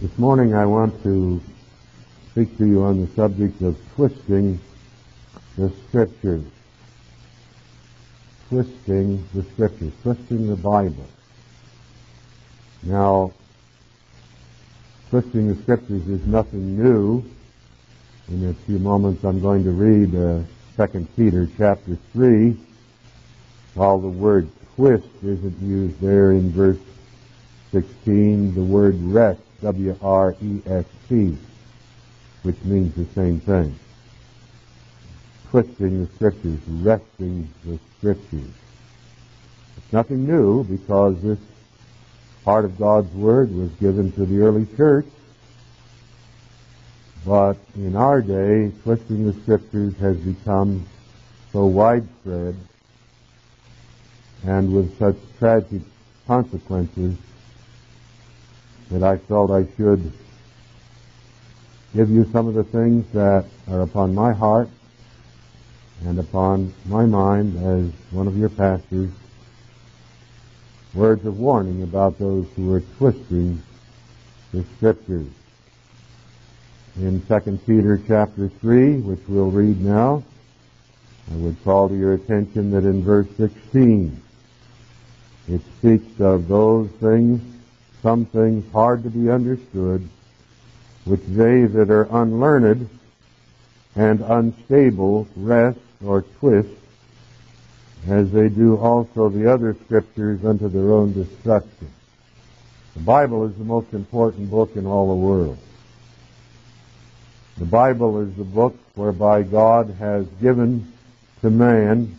This morning I want to speak to you on the subject of twisting the Scriptures. Twisting the Scriptures, twisting the Bible. Now, twisting the Scriptures is nothing new. In a few moments I'm going to read 2 Peter chapter 3. While the word twist isn't used there in verse 16, the word rest, W-R-E-S-T, which means the same thing. Twisting the Scriptures, wresting the Scriptures. It's nothing new because this part of God's Word was given to the early church. But in our day, twisting the Scriptures has become so widespread and with such tragic consequences that I felt I should give you some of the things that are upon my heart and upon my mind as one of your pastors, words of warning about those who are twisting the Scriptures. In 2 Peter chapter 3, which we'll read now, I would call to your attention that in verse 16, it speaks of those things, some things hard to be understood, which they that are unlearned and unstable wrest or twist, as they do also the other Scriptures unto their own destruction. The Bible is the most important book in all the world. The Bible is the book whereby God has given to man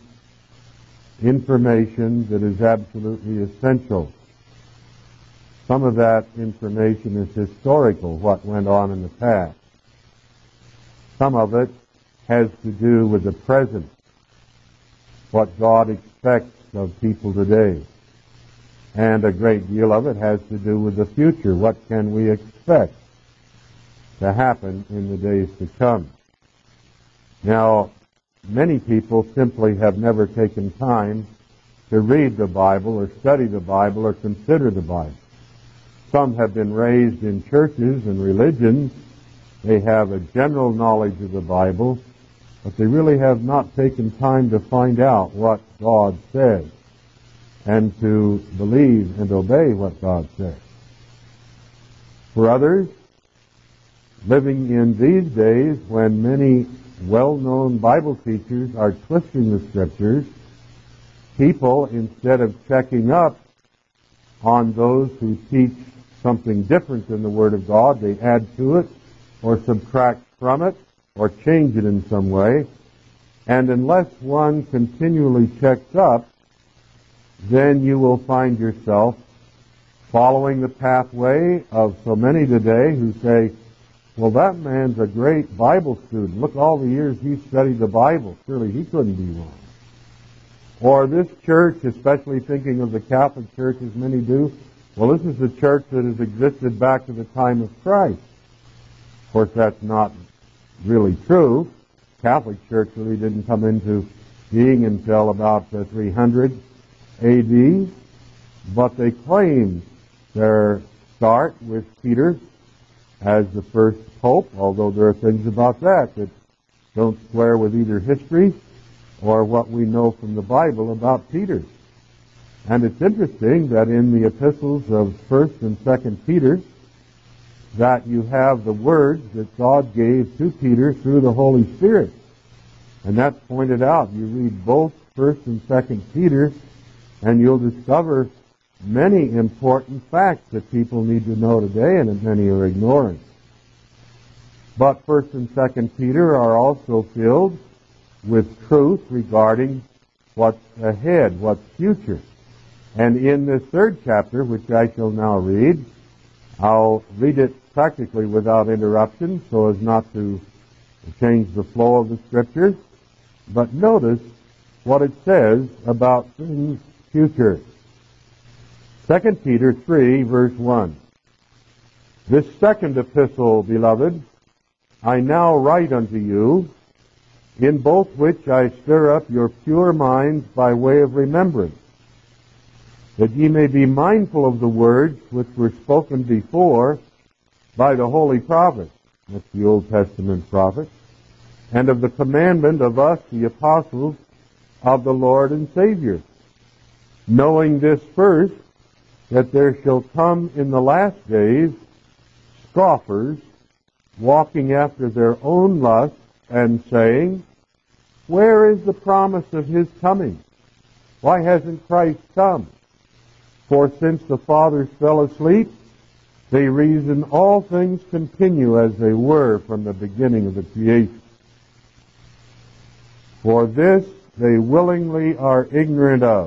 information that is absolutely essential. Some of that information is historical, what went on in the past. Some of it has to do with the present, what God expects of people today. And a great deal of it has to do with the future. What can we expect to happen in the days to come? Now, many people simply have never taken time to read the Bible or study the Bible or consider the Bible. Some have been raised in churches and religions. They have a general knowledge of the Bible, but they really have not taken time to find out what God says and to believe and obey what God says. For others, living in these days when many well-known Bible teachers are twisting the Scriptures, people, instead of checking up on those who teach something different than the Word of God, they add to it or subtract from it or change it in some way. And unless one continually checks up, then you will find yourself following the pathway of so many today who say, well, that man's a great Bible student. Look all the years he studied the Bible. Surely he couldn't be wrong. Or this church, especially thinking of the Catholic Church as many do, well, this is the church that has existed back to the time of Christ. Of course, that's not really true. Catholic Church really didn't come into being until about 300 A.D., but they claim their start with Peter as the first pope, although there are things about that don't square with either history or what we know from the Bible about Peter. And it's interesting that in the epistles of 1st and 2nd Peter, that you have the words that God gave to Peter through the Holy Spirit. And that's pointed out. You read both 1st and 2nd Peter, and you'll discover many important facts that people need to know today and that many are ignoring. But 1st and 2nd Peter are also filled with truth regarding what's ahead, what's future. And in this 3rd chapter, which I shall now read, I'll read it practically without interruption so as not to change the flow of the Scriptures. But notice what it says about things future. 2 Peter 3, verse 1. This second epistle, beloved, I now write unto you, in both which I stir up your pure minds by way of remembrance, that ye may be mindful of the words which were spoken before, by the holy prophets, that's the Old Testament prophets, and of the commandment of us, the apostles of the Lord and Savior, knowing this first, that there shall come in the last days scoffers, walking after their own lusts, and saying, where is the promise of his coming? Why hasn't Christ come? For since the fathers fell asleep, they reason all things continue as they were from the beginning of the creation. For this they willingly are ignorant of,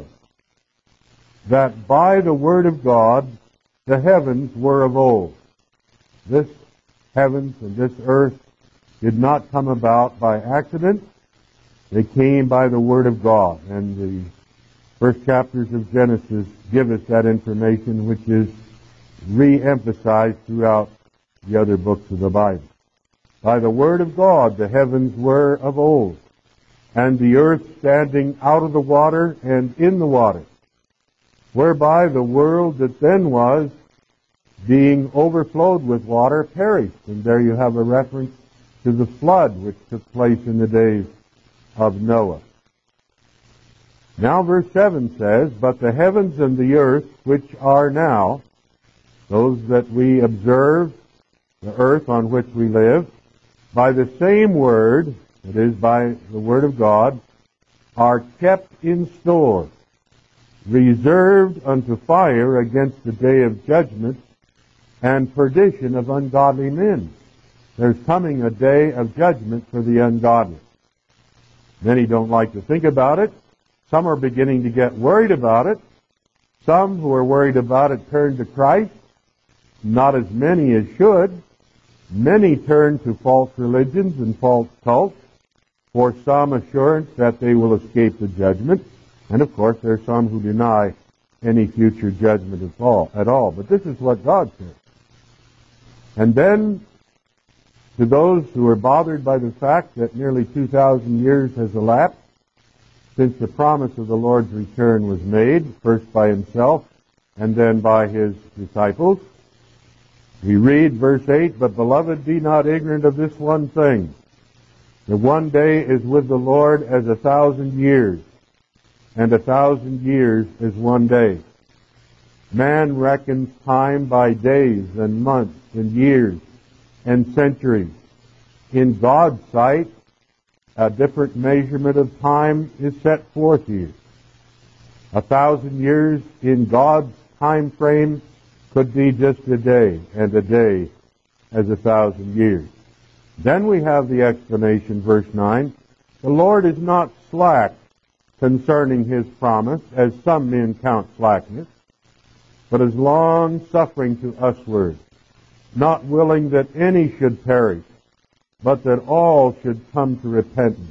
that by the word of God the heavens were of old. This heavens and this earth did not come about by accident. They came by the word of God. And the first chapters of Genesis give us that information, which is re-emphasized throughout the other books of the Bible. By the word of God the heavens were of old, and the earth standing out of the water and in the water, whereby the world that then was, being overflowed with water, perished. And there you have a reference to the flood which took place in the days of Noah. Now verse 7 says, but the heavens and the earth which are now, those that we observe, the earth on which we live, by the same word, that is, by the word of God, are kept in store, reserved unto fire against the day of judgment and perdition of ungodly men. There's coming a day of judgment for the ungodly. Many don't like to think about it. Some are beginning to get worried about it. Some who are worried about it turn to Christ. Not as many as should. Many turn to false religions and false cults for some assurance that they will escape the judgment. And of course, there are some who deny any future judgment at all. But this is what God says. And then, to those who are bothered by the fact that nearly 2,000 years has elapsed since the promise of the Lord's return was made, first by himself and then by his disciples, we read verse 8, but beloved, be not ignorant of this one thing, that one day is with the Lord as 1,000 years, and 1,000 years is one day. Man reckons time by days and months and years and centuries. In God's sight, a different measurement of time is set forth here. 1,000 years in God's time frame could be just a day, and a day as 1,000 years. Then we have the explanation, verse 9. The Lord is not slack concerning his promise, as some men count slackness, but is long-suffering to usward, not willing that any should perish, but that all should come to repentance.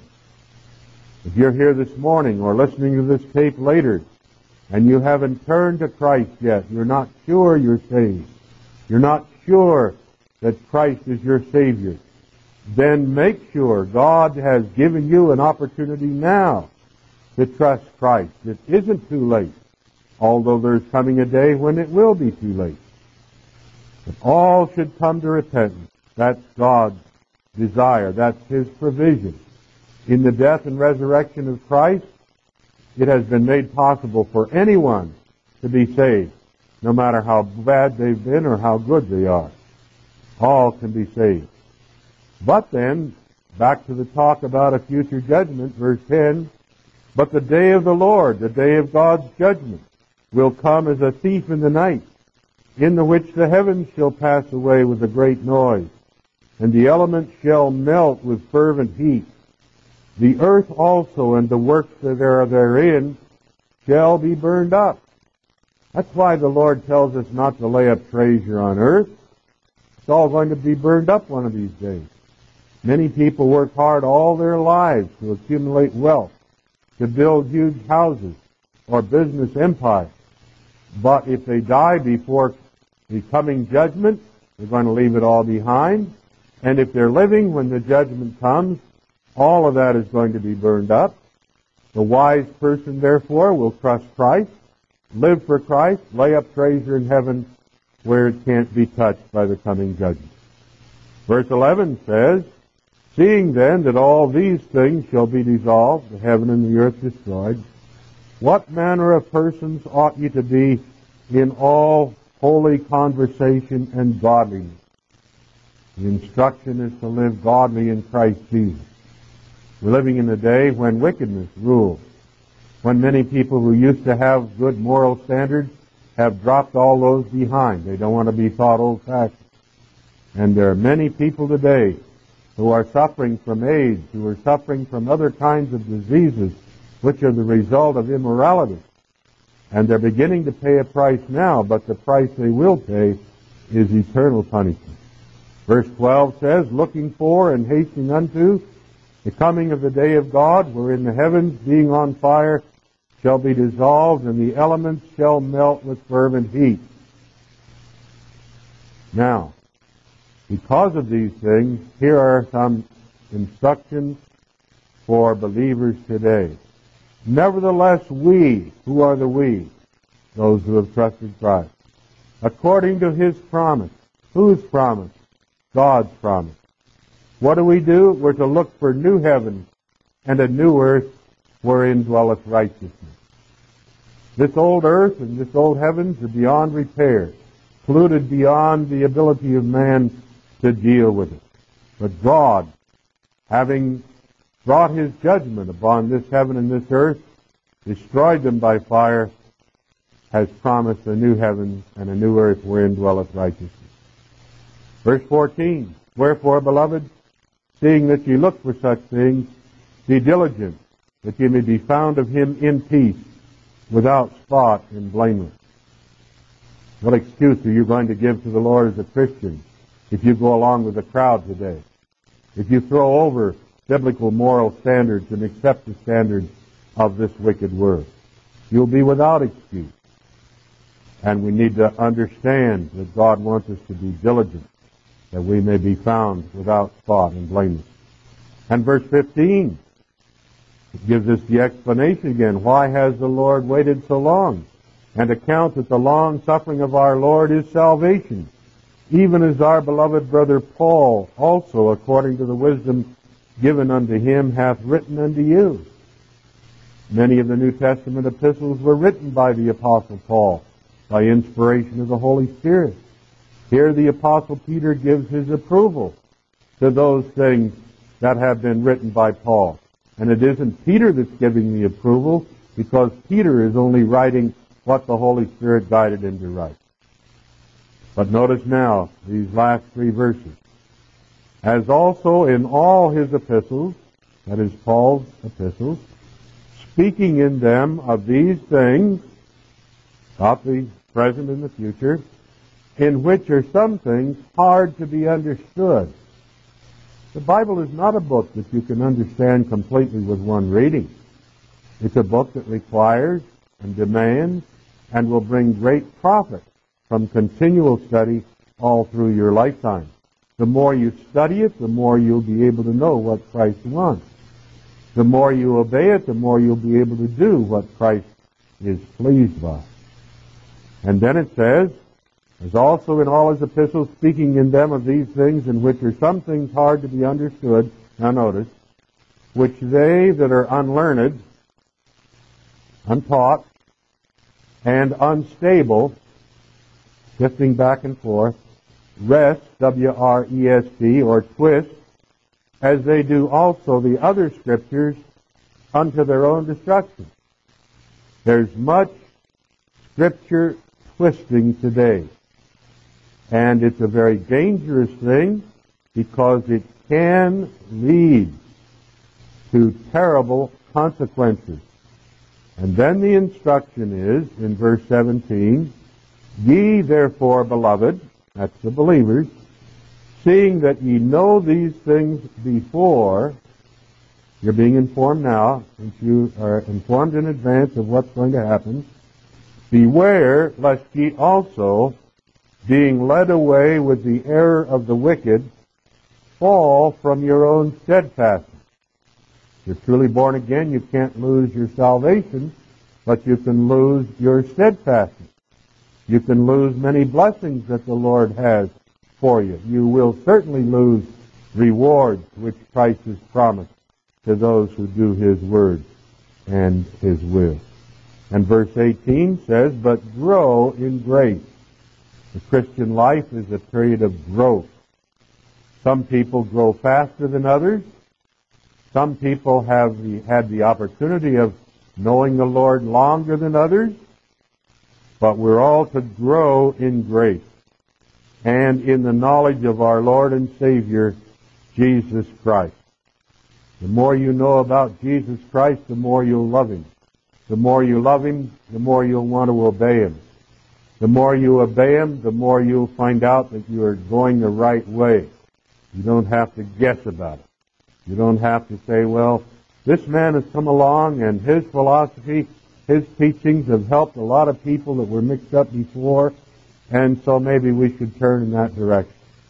If you're here this morning or listening to this tape later, and you haven't turned to Christ yet, you're not sure you're saved, you're not sure that Christ is your Savior, then make sure God has given you an opportunity now to trust Christ. It isn't too late, although there's coming a day when it will be too late. But all should come to repentance. That's God's desire. That's his provision. In the death and resurrection of Christ, it has been made possible for anyone to be saved, no matter how bad they've been or how good they are. All can be saved. But then, back to the talk about a future judgment, verse 10, but the day of the Lord, the day of God's judgment, will come as a thief in the night, in the which the heavens shall pass away with a great noise, and the elements shall melt with fervent heat. The earth also and the works that are therein shall be burned up. That's why the Lord tells us not to lay up treasure on earth. It's all going to be burned up one of these days. Many people work hard all their lives to accumulate wealth, to build huge houses or business empires. But if they die before the coming judgment, they're going to leave it all behind. And if they're living when the judgment comes, all of that is going to be burned up. The wise person, therefore, will trust Christ, live for Christ, lay up treasure in heaven, where it can't be touched by the coming judgment. Verse 11 says, seeing then that all these things shall be dissolved, the heaven and the earth destroyed, what manner of persons ought ye to be in all holy conversation and godliness? The instruction is to live godly in Christ Jesus. We're living in a day when wickedness rules, when many people who used to have good moral standards have dropped all those behind. They don't want to be thought old-fashioned. And there are many people today who are suffering from AIDS, who are suffering from other kinds of diseases, which are the result of immorality. And they're beginning to pay a price now, but the price they will pay is eternal punishment. Verse 12 says, looking for and hastening unto the coming of the day of God, wherein the heavens, being on fire, shall be dissolved, and the elements shall melt with fervent heat. Now, because of these things, here are some instructions for believers today. Nevertheless, we, who are the we? Those who have trusted Christ. According to His promise. Whose promise? God's promise. What do? We're to look for new heaven and a new earth wherein dwelleth righteousness. This old earth and this old heavens are beyond repair, polluted beyond the ability of man to deal with it. But God, having brought His judgment upon this heaven and this earth, destroyed them by fire, has promised a new heaven and a new earth wherein dwelleth righteousness. Verse 14, wherefore, beloved, seeing that ye look for such things, be diligent, that ye may be found of Him in peace, without spot and blameless. What excuse are you going to give to the Lord as a Christian if you go along with the crowd today? If you throw over biblical moral standards and accept the standards of this wicked world? You'll be without excuse. And we need to understand that God wants us to be diligent, that we may be found without spot and blameless. And verse 15, it gives us the explanation again. Why has the Lord waited so long? And account that the long suffering of our Lord is salvation, even as our beloved brother Paul also, according to the wisdom given unto him, hath written unto you. Many of the New Testament epistles were written by the Apostle Paul, by inspiration of the Holy Spirit. Here the Apostle Peter gives his approval to those things that have been written by Paul. And it isn't Peter that's giving the approval, because Peter is only writing what the Holy Spirit guided him to write. But notice now these last three verses. As also in all his epistles, that is Paul's epistles, speaking in them of these things, about the present and the future, in which are some things hard to be understood. The Bible is not a book that you can understand completely with one reading. It's a book that requires and demands and will bring great profit from continual study all through your lifetime. The more you study it, the more you'll be able to know what Christ wants. The more you obey it, the more you'll be able to do what Christ is pleased by. And then it says, as also in all his epistles, speaking in them of these things, in which are some things hard to be understood, now notice, which they that are unlearned, untaught, and unstable, shifting back and forth, rest, W-R-E-S-T, or twist, as they do also the other scriptures, unto their own destruction. There's much scripture twisting today. And it's a very dangerous thing, because it can lead to terrible consequences. And then the instruction is, in verse 17, ye therefore, beloved, that's the believers, seeing that ye know these things before, you're being informed now, since you are informed in advance of what's going to happen, beware lest ye also, being led away with the error of the wicked, fall from your own steadfastness. If you're truly born again, you can't lose your salvation, but you can lose your steadfastness. You can lose many blessings that the Lord has for you. You will certainly lose rewards which Christ has promised to those who do His word and His will. And verse 18 says, but grow in grace. The Christian life is a period of growth. Some people grow faster than others. Some people have had the opportunity of knowing the Lord longer than others. But we're all to grow in grace and in the knowledge of our Lord and Savior, Jesus Christ. The more you know about Jesus Christ, the more you'll love Him. The more you love Him, the more you'll want to obey Him. The more you obey Him, the more you'll find out that you are going the right way. You don't have to guess about it. You don't have to say, well, this man has come along and his philosophy, his teachings have helped a lot of people that were mixed up before, and so maybe we should turn in that direction.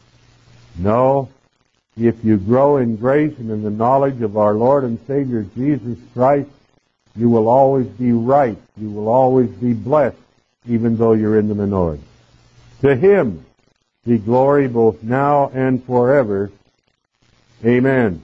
No. If you grow in grace and in the knowledge of our Lord and Savior Jesus Christ, you will always be right. You will always be blessed, even though you're in the minority. To Him be glory both now and forever. Amen.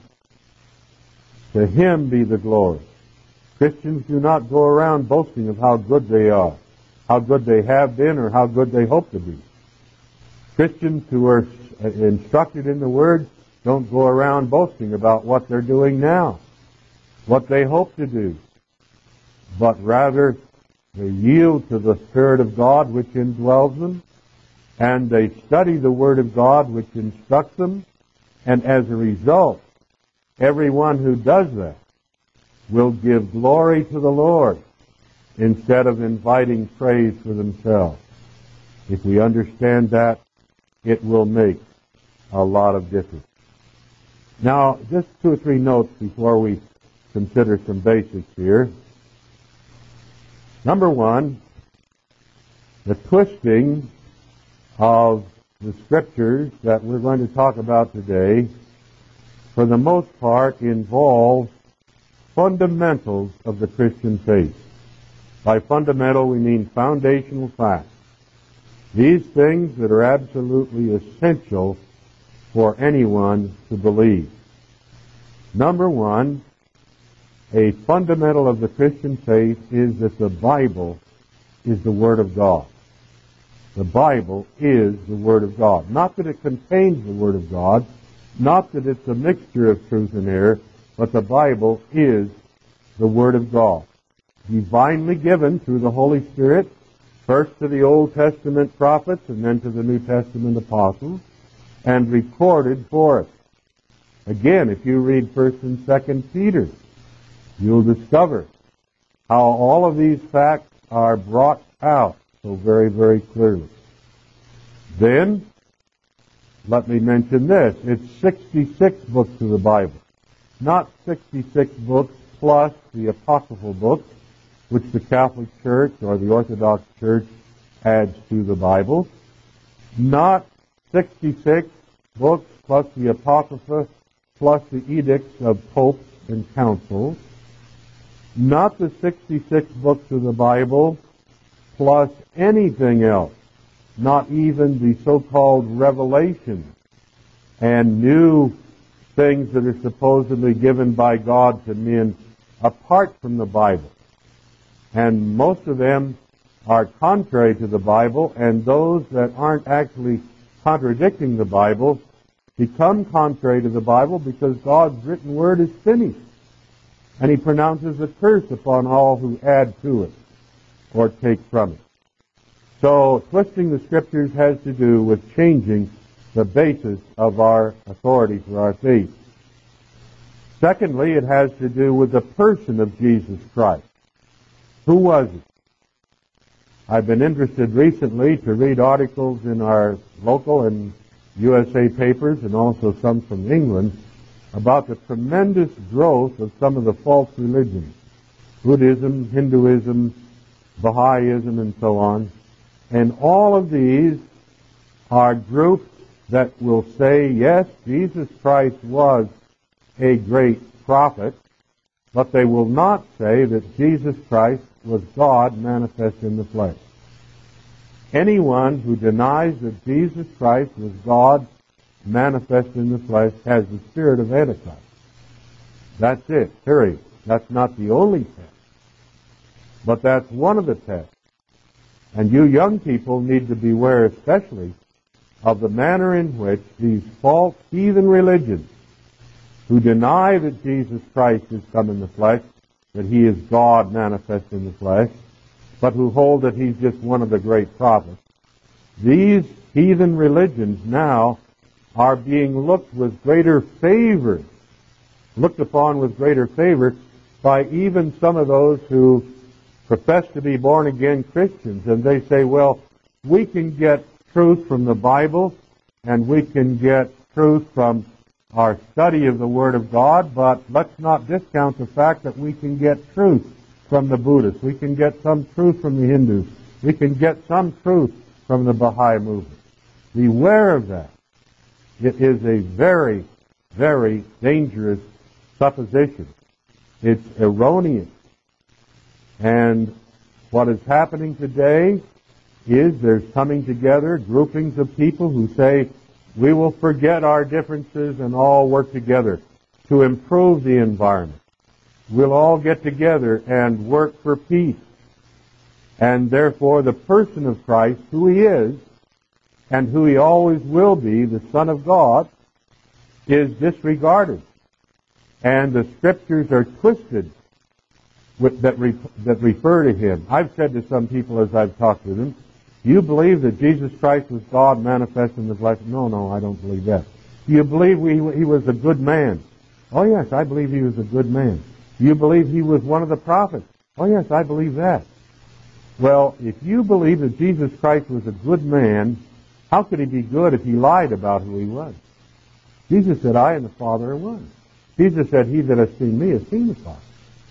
To Him be the glory. Christians do not go around boasting of how good they are, how good they have been, or how good they hope to be. Christians who are instructed in the Word don't go around boasting about what they're doing now, what they hope to do, but rather they yield to the Spirit of God which indwells them, and they study the Word of God which instructs them, and as a result, everyone who does that will give glory to the Lord instead of inviting praise for themselves. If we understand that, it will make a lot of difference. Now, just 2 or 3 notes before we consider some basics here. Number one, the twisting of the Scriptures that we're going to talk about today, for the most part, involve fundamentals of the Christian faith. By fundamental, we mean foundational facts. These things that are absolutely essential for anyone to believe. Number one, a fundamental of the Christian faith is that the Bible is the Word of God. The Bible is the Word of God. Not that it contains the Word of God, not that it's a mixture of truth and error, but the Bible is the Word of God. Divinely given through the Holy Spirit, first to the Old Testament prophets and then to the New Testament apostles, and recorded for us. Again, if you read 1st and 2nd Peter, you'll discover how all of these facts are brought out so very, very clearly. Then, let me mention this. It's 66 books of the Bible. Not 66 books plus the apocryphal books, which the Catholic Church or the Orthodox Church adds to the Bible. Not 66 books plus the Apocrypha plus the edicts of popes and councils. Not the 66 books of the Bible plus anything else. Not even the so-called revelations and new things that are supposedly given by God to men apart from the Bible. And most of them are contrary to the Bible, and those that aren't actually contradicting the Bible become contrary to the Bible because God's written word is finished. And He pronounces a curse upon all who add to it or take from it. So, twisting the Scriptures has to do with changing the basis of our authority for our faith. Secondly, it has to do with the person of Jesus Christ. Who was He? I've been interested recently to read articles in our local and USA papers and also some from England about the tremendous growth of some of the false religions, Buddhism, Hinduism, Baha'ism, and so on. And all of these are groups that will say, yes, Jesus Christ was a great prophet, but they will not say that Jesus Christ was God manifest in the flesh. Anyone who denies that Jesus Christ was God manifest in the flesh has the spirit of Antichrist. That's it, period. That's not the only test. But that's one of the tests. And you young people need to beware especially of the manner in which these false heathen religions who deny that Jesus Christ is come in the flesh, that he is God manifest in the flesh, but who hold that he's just one of the great prophets. These heathen religions now are being looked upon with greater favor by even some of those who profess to be born-again Christians. And they say, well, we can get truth from the Bible, and we can get truth from our study of the Word of God, but let's not discount the fact that we can get truth from the Buddhists. We can get some truth from the Hindus. We can get some truth from the Baha'i movement. Beware of that. It is a very, very dangerous supposition. It's erroneous. And what is happening today is there's coming together groupings of people who say, we will forget our differences and all work together to improve the environment. We'll all get together and work for peace. And therefore the person of Christ, who he is, and who he always will be, the Son of God, is disregarded. And the Scriptures are twisted that refer to him. I've said to some people as I've talked with them, do you believe that Jesus Christ was God manifest in the flesh? No, I don't believe that. Do you believe he was a good man? Oh yes, I believe he was a good man. Do you believe he was one of the prophets? Oh yes, I believe that. Well, if you believe that Jesus Christ was a good man, how could he be good if he lied about who he was? Jesus said, I and the Father are one. Jesus said, he that has seen me has seen the Father.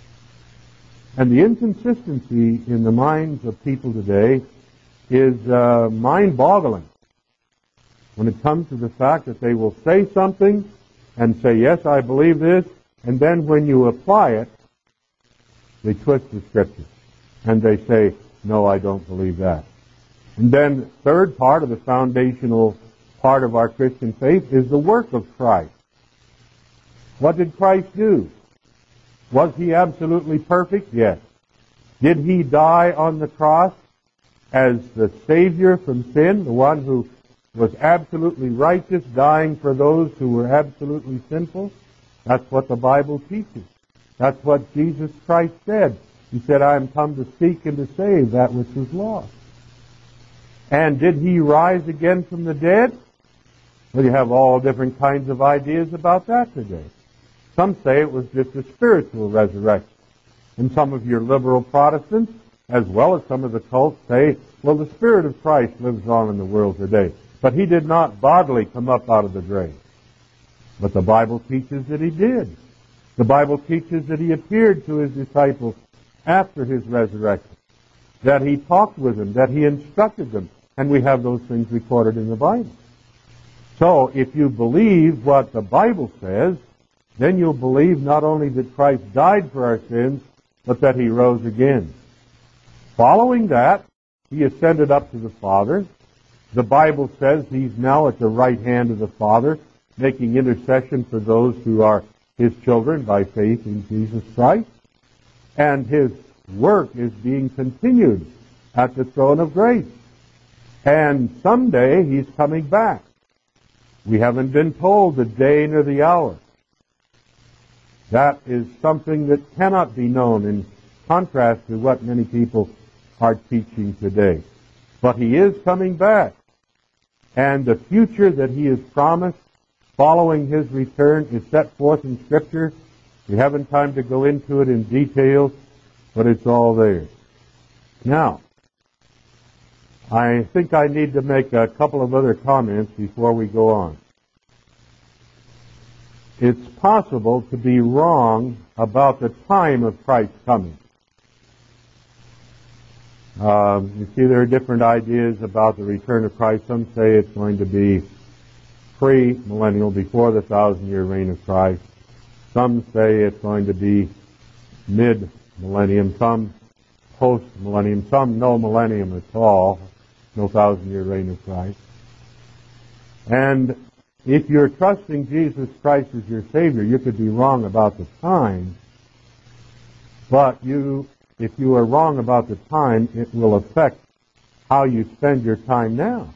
And the inconsistency in the minds of people today is mind-boggling when it comes to the fact that they will say something and say, yes, I believe this, and then when you apply it, they twist the Scripture. And they say, no, I don't believe that. And then the third part of the foundational part of our Christian faith is the work of Christ. What did Christ do? Was he absolutely perfect? Yes. Did he die on the cross as the Savior from sin, the one who was absolutely righteous, dying for those who were absolutely sinful? That's what the Bible teaches. That's what Jesus Christ said. He said, I am come to seek and to save that which was lost. And did he rise again from the dead? Well, you have all different kinds of ideas about that today. Some say it was just a spiritual resurrection. And some of your liberal Protestants, as well as some of the cults, say, well, the Spirit of Christ lives on in the world today. But he did not bodily come up out of the grave. But the Bible teaches that he did. The Bible teaches that he appeared to his disciples after his resurrection, that he talked with them, that he instructed them, and we have those things recorded in the Bible. So if you believe what the Bible says, then you'll believe not only that Christ died for our sins, but that he rose again. Following that, he ascended up to the Father. The Bible says he's now at the right hand of the Father, making intercession for those who are his children by faith in Jesus Christ. And his work is being continued at the throne of grace. And someday he's coming back. We haven't been told the day nor the hour. That is something that cannot be known in contrast to what many people are teaching today. But he is coming back. And the future that he has promised following his return is set forth in Scripture. We haven't time to go into it in detail, but it's all there. Now, I think I need to make a couple of other comments before we go on. It's possible to be wrong about the time of Christ's coming. You see, there are different ideas about the return of Christ. Some say it's going to be pre-millennial, before the 1,000-year reign of Christ. Some say it's going to be mid-millennium, some post-millennium, some no millennium at all. no 1,000-year reign of Christ. And if you're trusting Jesus Christ as your Savior, you could be wrong about the time, but if you are wrong about the time, it will affect how you spend your time now.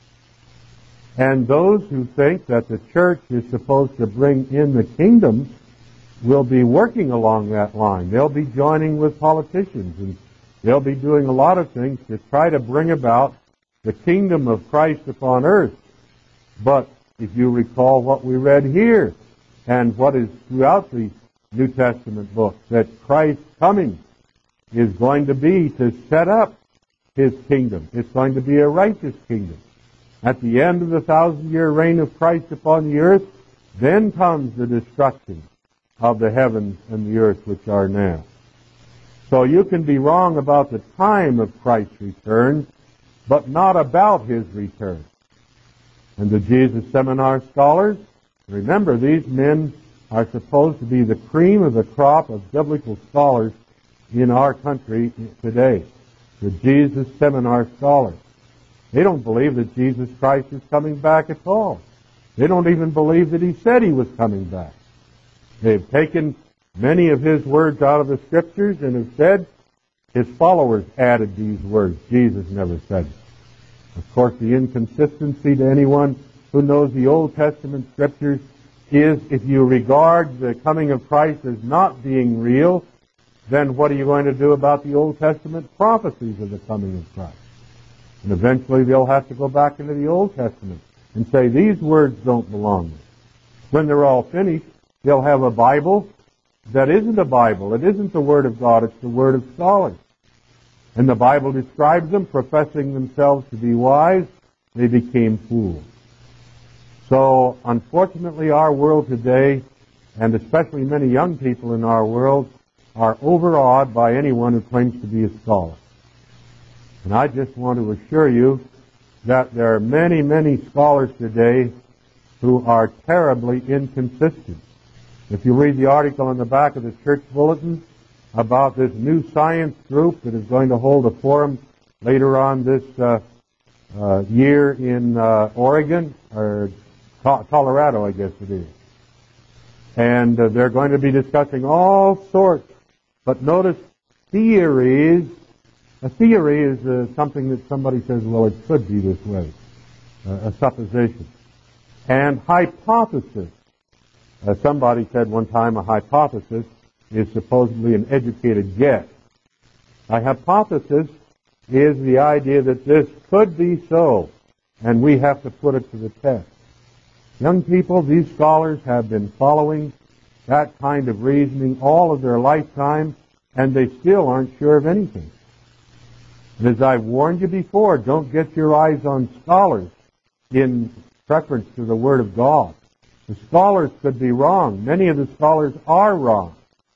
And those who think that the church is supposed to bring in the kingdom will be working along that line. They'll be joining with politicians, and they'll be doing a lot of things to try to bring about the kingdom of Christ upon earth. But if you recall what we read here and what is throughout the New Testament books, that Christ's coming is going to be to set up His kingdom. It's going to be a righteous kingdom. At the end of the 1,000-year reign of Christ upon the earth, then comes the destruction of the heavens and the earth which are now. So you can be wrong about the time of Christ's return, but not about His return. And the Jesus Seminar scholars, remember, these men are supposed to be the cream of the crop of biblical scholars in our country today. The Jesus Seminar scholars. They don't believe that Jesus Christ is coming back at all. They don't even believe that He said He was coming back. They've taken many of His words out of the Scriptures and have said His followers added these words. Jesus never said it. Of course, the inconsistency to anyone who knows the Old Testament Scriptures is, if you regard the coming of Christ as not being real, then what are you going to do about the Old Testament prophecies of the coming of Christ? And eventually they'll have to go back into the Old Testament and say, these words don't belong there. When they're all finished, they'll have a Bible that isn't a Bible. It isn't the Word of God. It's the Word of scholars. And the Bible describes them, professing themselves to be wise, they became fools. So, unfortunately, our world today, and especially many young people in our world, are overawed by anyone who claims to be a scholar. And I just want to assure you that there are many, many scholars today who are terribly inconsistent. If you read the article on the back of the church bulletin about this new science group that is going to hold a forum later on this year in Oregon, or Colorado, I guess it is. And they're going to be discussing all sorts. But notice theories. A theory is something that somebody says, well, it could be this way. A supposition. And hypothesis. Somebody said one time a hypothesis is supposedly an educated guess. A hypothesis is the idea that this could be so, and we have to put it to the test. Young people, these scholars have been following that kind of reasoning all of their lifetime, and they still aren't sure of anything. And as I've warned you before, don't get your eyes on scholars in preference to the Word of God. The scholars could be wrong. Many of the scholars are wrong.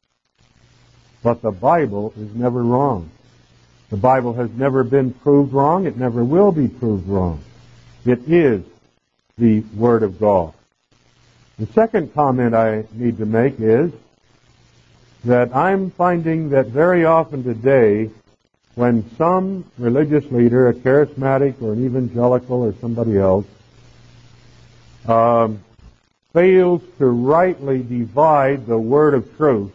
But the Bible is never wrong. The Bible has never been proved wrong. It never will be proved wrong. It is the Word of God. The second comment I need to make is that I'm finding that very often today, when some religious leader, a charismatic or an evangelical or somebody else, fails to rightly divide the word of truth,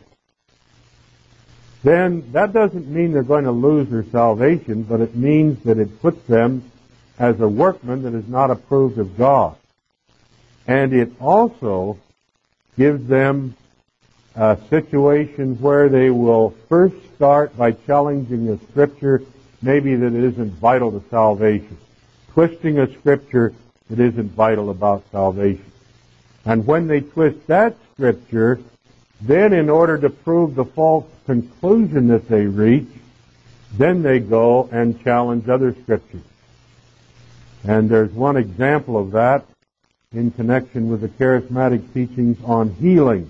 then that doesn't mean they're going to lose their salvation, but it means that it puts them as a workman that is not approved of God. And it also gives them a situation where they will first start by challenging a scripture maybe that isn't vital to salvation, twisting a scripture that isn't vital about salvation. And when they twist that scripture, then in order to prove the false conclusion that they reach, then they go and challenge other scriptures. And there's one example of that in connection with the charismatic teachings on healing.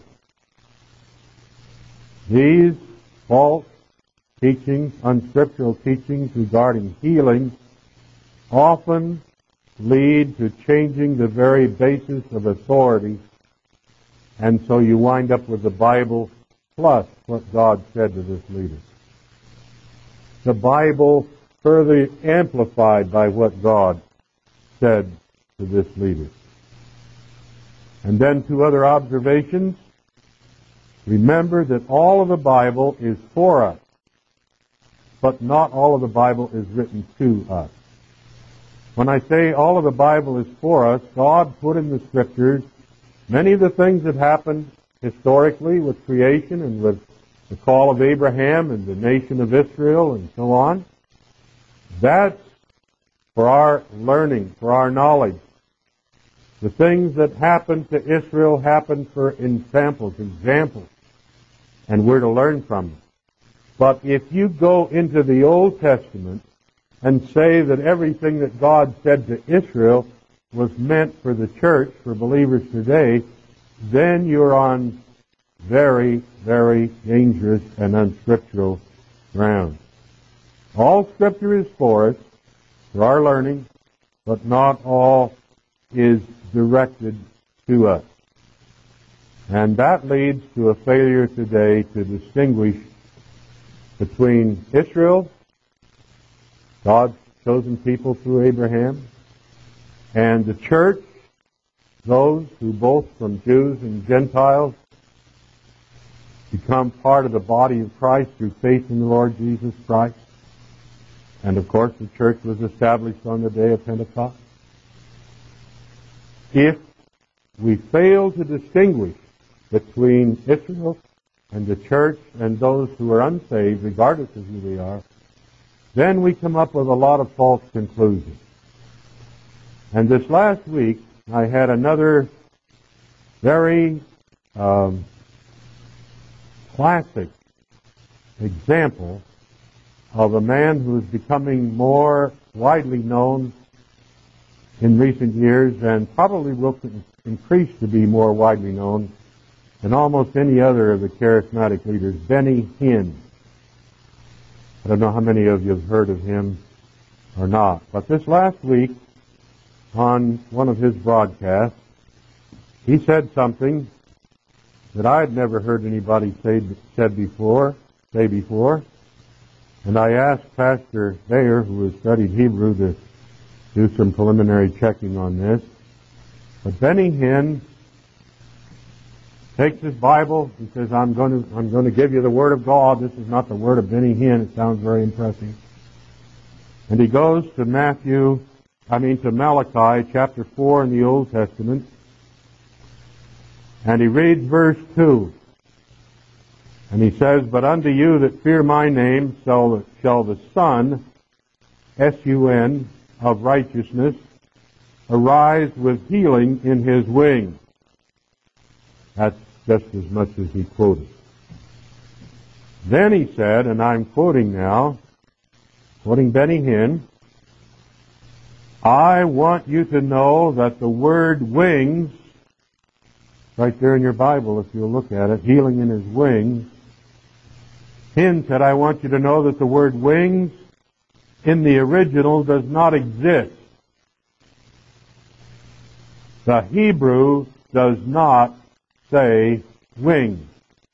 These false teachings, unscriptural teachings regarding healing, often lead to changing the very basis of authority, and so you wind up with the Bible plus what God said to this leader. The Bible further amplified by what God said to this leader. And then two other observations. Remember that all of the Bible is for us, but not all of the Bible is written to us. When I say all of the Bible is for us, God put in the Scriptures many of the things that happened historically with creation and with the call of Abraham and the nation of Israel and so on. That's for our learning, for our knowledge. The things that happened to Israel happened for examples, and we're to learn from them. But if you go into the Old Testament and say that everything that God said to Israel was meant for the church, for believers today, then you're on very, very dangerous and unscriptural ground. All Scripture is for us, for our learning, but not all is directed to us. And that leads to a failure today to distinguish between Israel, God's chosen people through Abraham, and the church, those who both from Jews and Gentiles become part of the body of Christ through faith in the Lord Jesus Christ. And of course the church was established on the day of Pentecost. If we fail to distinguish between Israel and the church and those who are unsaved, regardless of who they are, then we come up with a lot of false conclusions. And this last week, I had another very classic example of a man who is becoming more widely known in recent years and probably will increase to be more widely known than almost any other of the charismatic leaders, Benny Hinn. I don't know how many of you have heard of him or not. But this last week, on one of his broadcasts, he said something that I had never heard anybody say before. And I asked Pastor Bayer, who has studied Hebrew, to do some preliminary checking on this. But Benny Hinn takes his Bible. He says, I'm going to give you the Word of God. This is not the Word of Benny Hinn. It sounds very impressive. And he goes to Malachi chapter 4 in the Old Testament. And he reads verse 2. And he says, But unto you that fear my name shall the Son, S-U-N, of righteousness, arise with healing in his wings. That's just as much as he quoted. Then he said, and I'm quoting now, quoting Benny Hinn, I want you to know that the word wings, right there in your Bible if you'll look at it, healing in his wings, Hinn said, I want you to know that the word wings in the original does not exist. The Hebrew does not say wings.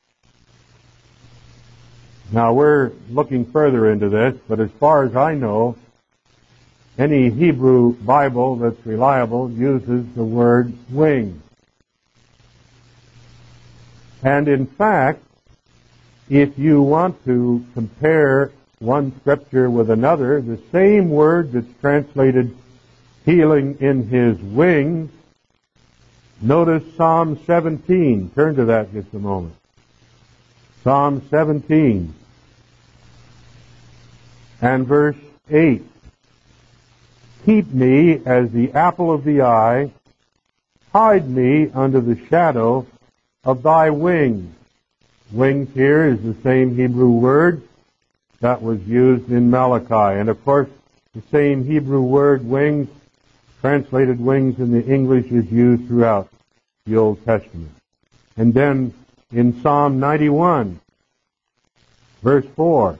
Now we're looking further into this, but as far as I know, any Hebrew Bible that's reliable uses the word wings. And in fact, if you want to compare one scripture with another, the same word that's translated healing in his wings, notice Psalm 17. Turn to that just a moment. Psalm 17 and verse 8. Keep me as the apple of the eye, hide me under the shadow of thy wings. Wings here is the same Hebrew word that was used in Malachi. And of course, the same Hebrew word, wings, translated wings in the English, is used throughout the Old Testament. And then in Psalm 91, verse 4.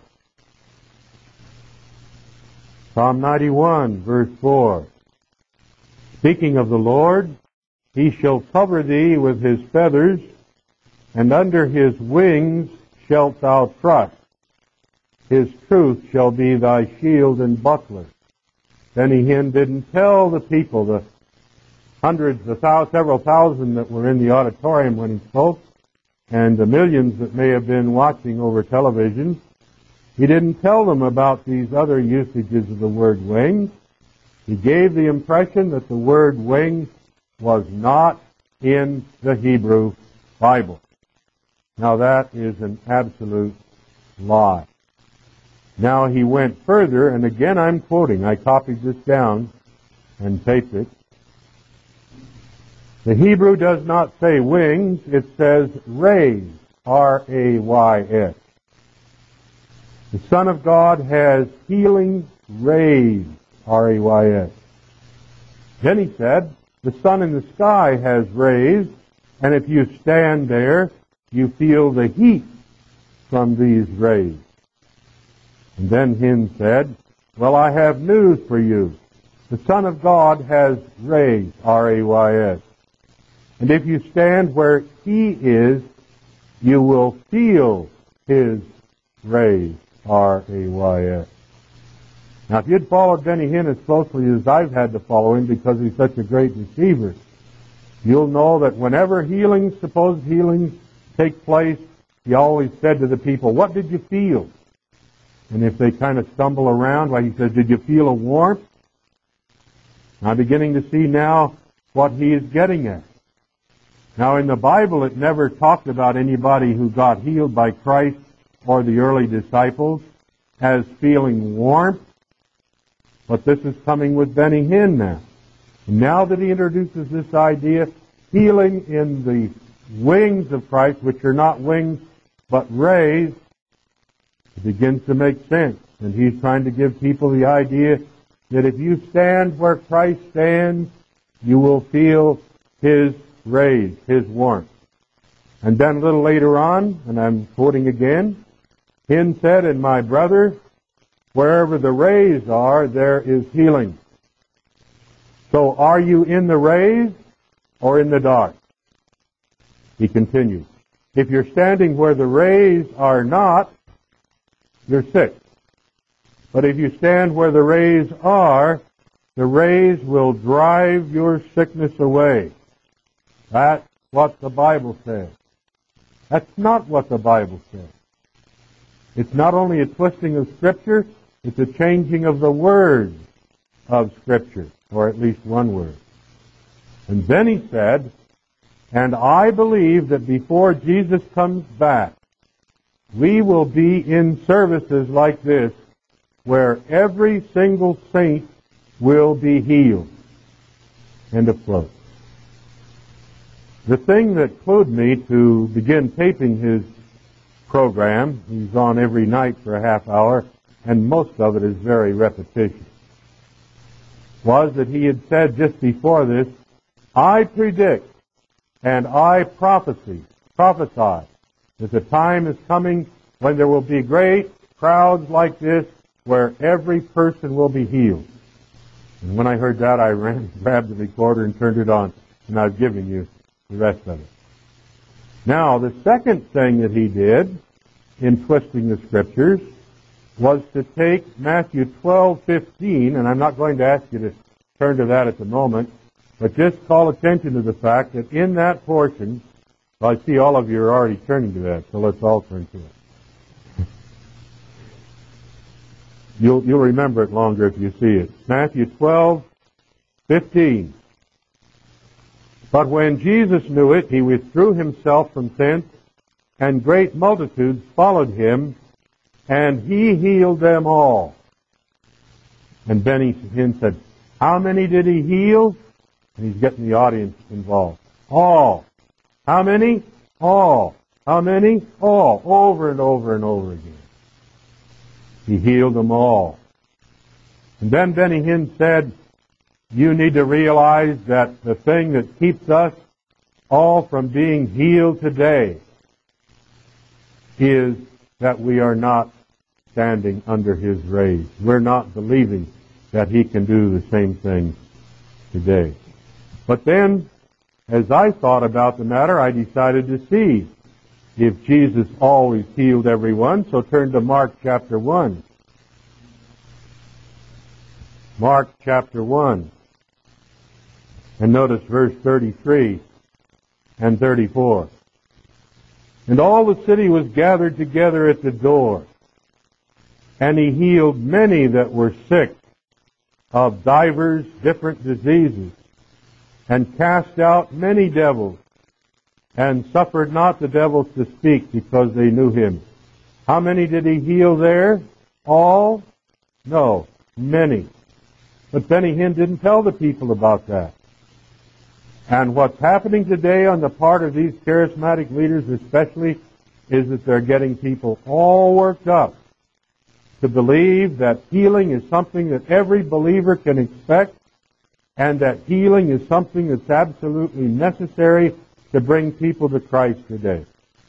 Psalm 91, verse 4. Speaking of the Lord, He shall cover thee with His feathers, and under His wings shalt thou trust. His truth shall be thy shield and buckler. Benny Hinn didn't tell the people, the hundreds, several thousand that were in the auditorium when he spoke, and the millions that may have been watching over television. He didn't tell them about these other usages of the word wings. He gave the impression that the word wings was not in the Hebrew Bible. Now that is an absolute lie. Now he went further, and again I'm quoting. I copied this down and taped it. The Hebrew does not say wings, it says rays, R-A-Y-S. The Son of God has healing rays, R-A-Y-S. Then he said, the sun in the sky has rays, and if you stand there, you feel the heat from these rays. And then Hinn said, well, I have news for you. The Son of God has rays, R-A-Y-S. And if you stand where He is, you will feel His rays, R-A-Y-S. Now, if you'd followed Benny Hinn as closely as I've had to follow him because he's such a great receiver, you'll know that whenever supposed healings take place, he always said to the people, what did you feel? And if they kind of stumble around, like he says, did you feel a warmth? I'm beginning to see now what he is getting at. Now, in the Bible, it never talked about anybody who got healed by Christ or the early disciples as feeling warmth. But this is coming with Benny Hinn now. And now that he introduces this idea, healing in the wings of Christ, which are not wings but rays, it begins to make sense. And he's trying to give people the idea that if you stand where Christ stands, you will feel His rays, His warmth. And then a little later on, and I'm quoting again, Hinn said, and my brother, wherever the rays are, there is healing. So are you in the rays or in the dark? He continues. If you're standing where the rays are not, you're sick. But if you stand where the rays are, the rays will drive your sickness away. That's what the Bible says. That's not what the Bible says. It's not only a twisting of Scripture, it's a changing of the words of Scripture, or at least one word. And then he said, and I believe that before Jesus comes back, we will be in services like this, where every single saint will be healed. End of quote. The thing that clued me to begin taping his program, he's on every night for a half hour, and most of it is very repetitious, was that he had said just before this, I predict and I prophesy that the time is coming when there will be great crowds like this where every person will be healed. And when I heard that, I ran, grabbed the recorder and turned it on, and I've given you the rest of it. Now, the second thing that he did in twisting the Scriptures was to take Matthew 12:15, and I'm not going to ask you to turn to that at the moment, but just call attention to the fact that in that portion, well, I see all of you are already turning to that, so let's all turn to it. You'll remember it longer if you see it. Matthew 12:15. But when Jesus knew it, he withdrew himself from thence, and great multitudes followed him, and he healed them all. And Benny Hinn said, how many did he heal? And he's getting the audience involved. All. How many? All. How many? All. Over and over and over again. He healed them all. And then Benny Hinn said, you need to realize that the thing that keeps us all from being healed today is that we are not standing under His rays. We're not believing that He can do the same thing today. But then, as I thought about the matter, I decided to see if Jesus always healed everyone. So turn to Mark chapter 1. Mark chapter 1. And notice verse 33 and 34. And all the city was gathered together at the door, and he healed many that were sick of divers different diseases, and cast out many devils, and suffered not the devils to speak, because they knew him. How many did he heal there? All? No, many. But Benny Hinn didn't tell the people about that. And what's happening today on the part of these charismatic leaders especially is that they're getting people all worked up to believe that healing is something that every believer can expect, and that healing is something that's absolutely necessary to bring people to Christ today.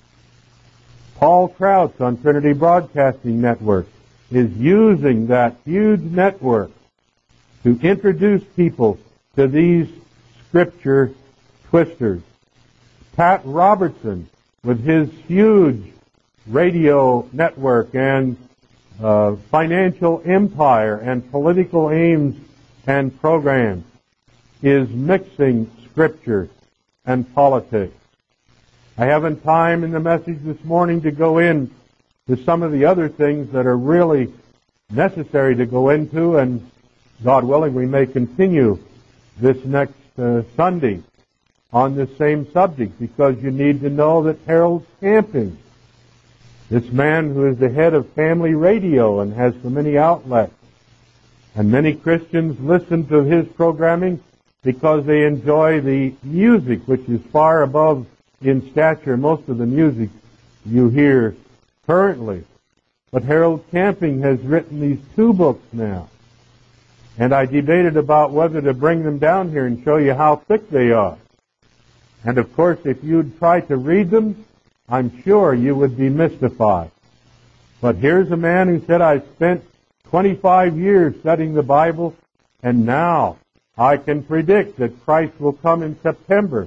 Paul Crouch on Trinity Broadcasting Network is using that huge network to introduce people to these Scripture twisters. Pat Robertson, with his huge radio network and financial empire and political aims and programs, is mixing Scripture and politics. I haven't time in the message this morning to go in to some of the other things that are really necessary to go into, and God willing, we may continue this next Sunday on this same subject, because you need to know that Harold Camping, this man who is the head of Family Radio and has so many outlets, and many Christians listen to his programming because they enjoy the music, which is far above in stature most of the music you hear currently. But Harold Camping has written these 2 books now. And I debated about whether to bring them down here and show you how thick they are. And of course, if you'd try to read them, I'm sure you would be mystified. But here's a man who said, I spent 25 years studying the Bible, and now I can predict that Christ will come in September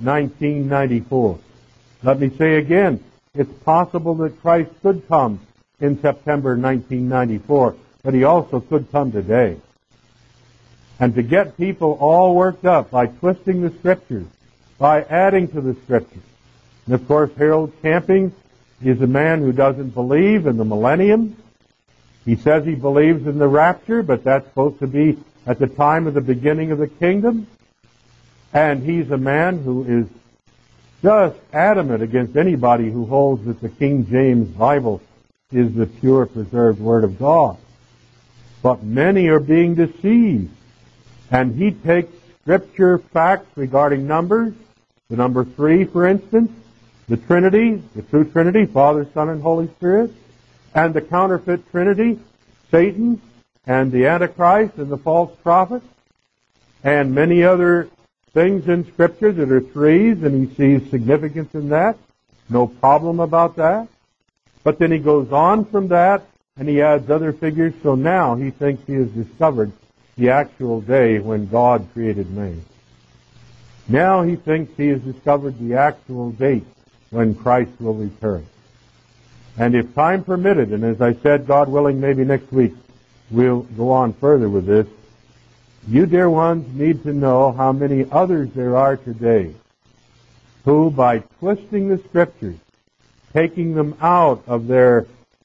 1994. Let me say again, it's possible that Christ could come in September 1994, but he also could come today. And to get people all worked up by twisting the Scriptures, by adding to the Scriptures. And of course, Harold Camping is a man who doesn't believe in the millennium. He says he believes in the rapture, but that's supposed to be at the time of the beginning of the kingdom. And he's a man who is just adamant against anybody who holds that the King James Bible is the pure, preserved Word of God. But many are being deceived. And he takes Scripture facts regarding numbers, the number 3, for instance, the Trinity, the true Trinity, Father, Son, and Holy Spirit, and the counterfeit Trinity, Satan, and the Antichrist, and the false prophet, and many other things in Scripture that are 3s, and he sees significance in that. No problem about that. But then he goes on from that, and he adds other figures, so now he thinks he has discovered the actual day when God created man. Now he thinks he has discovered the actual date when Christ will return. And if time permitted, and as I said, God willing, maybe next week we'll go on further with this, you, dear ones, need to know how many others there are today who, by twisting the Scriptures, taking them out of their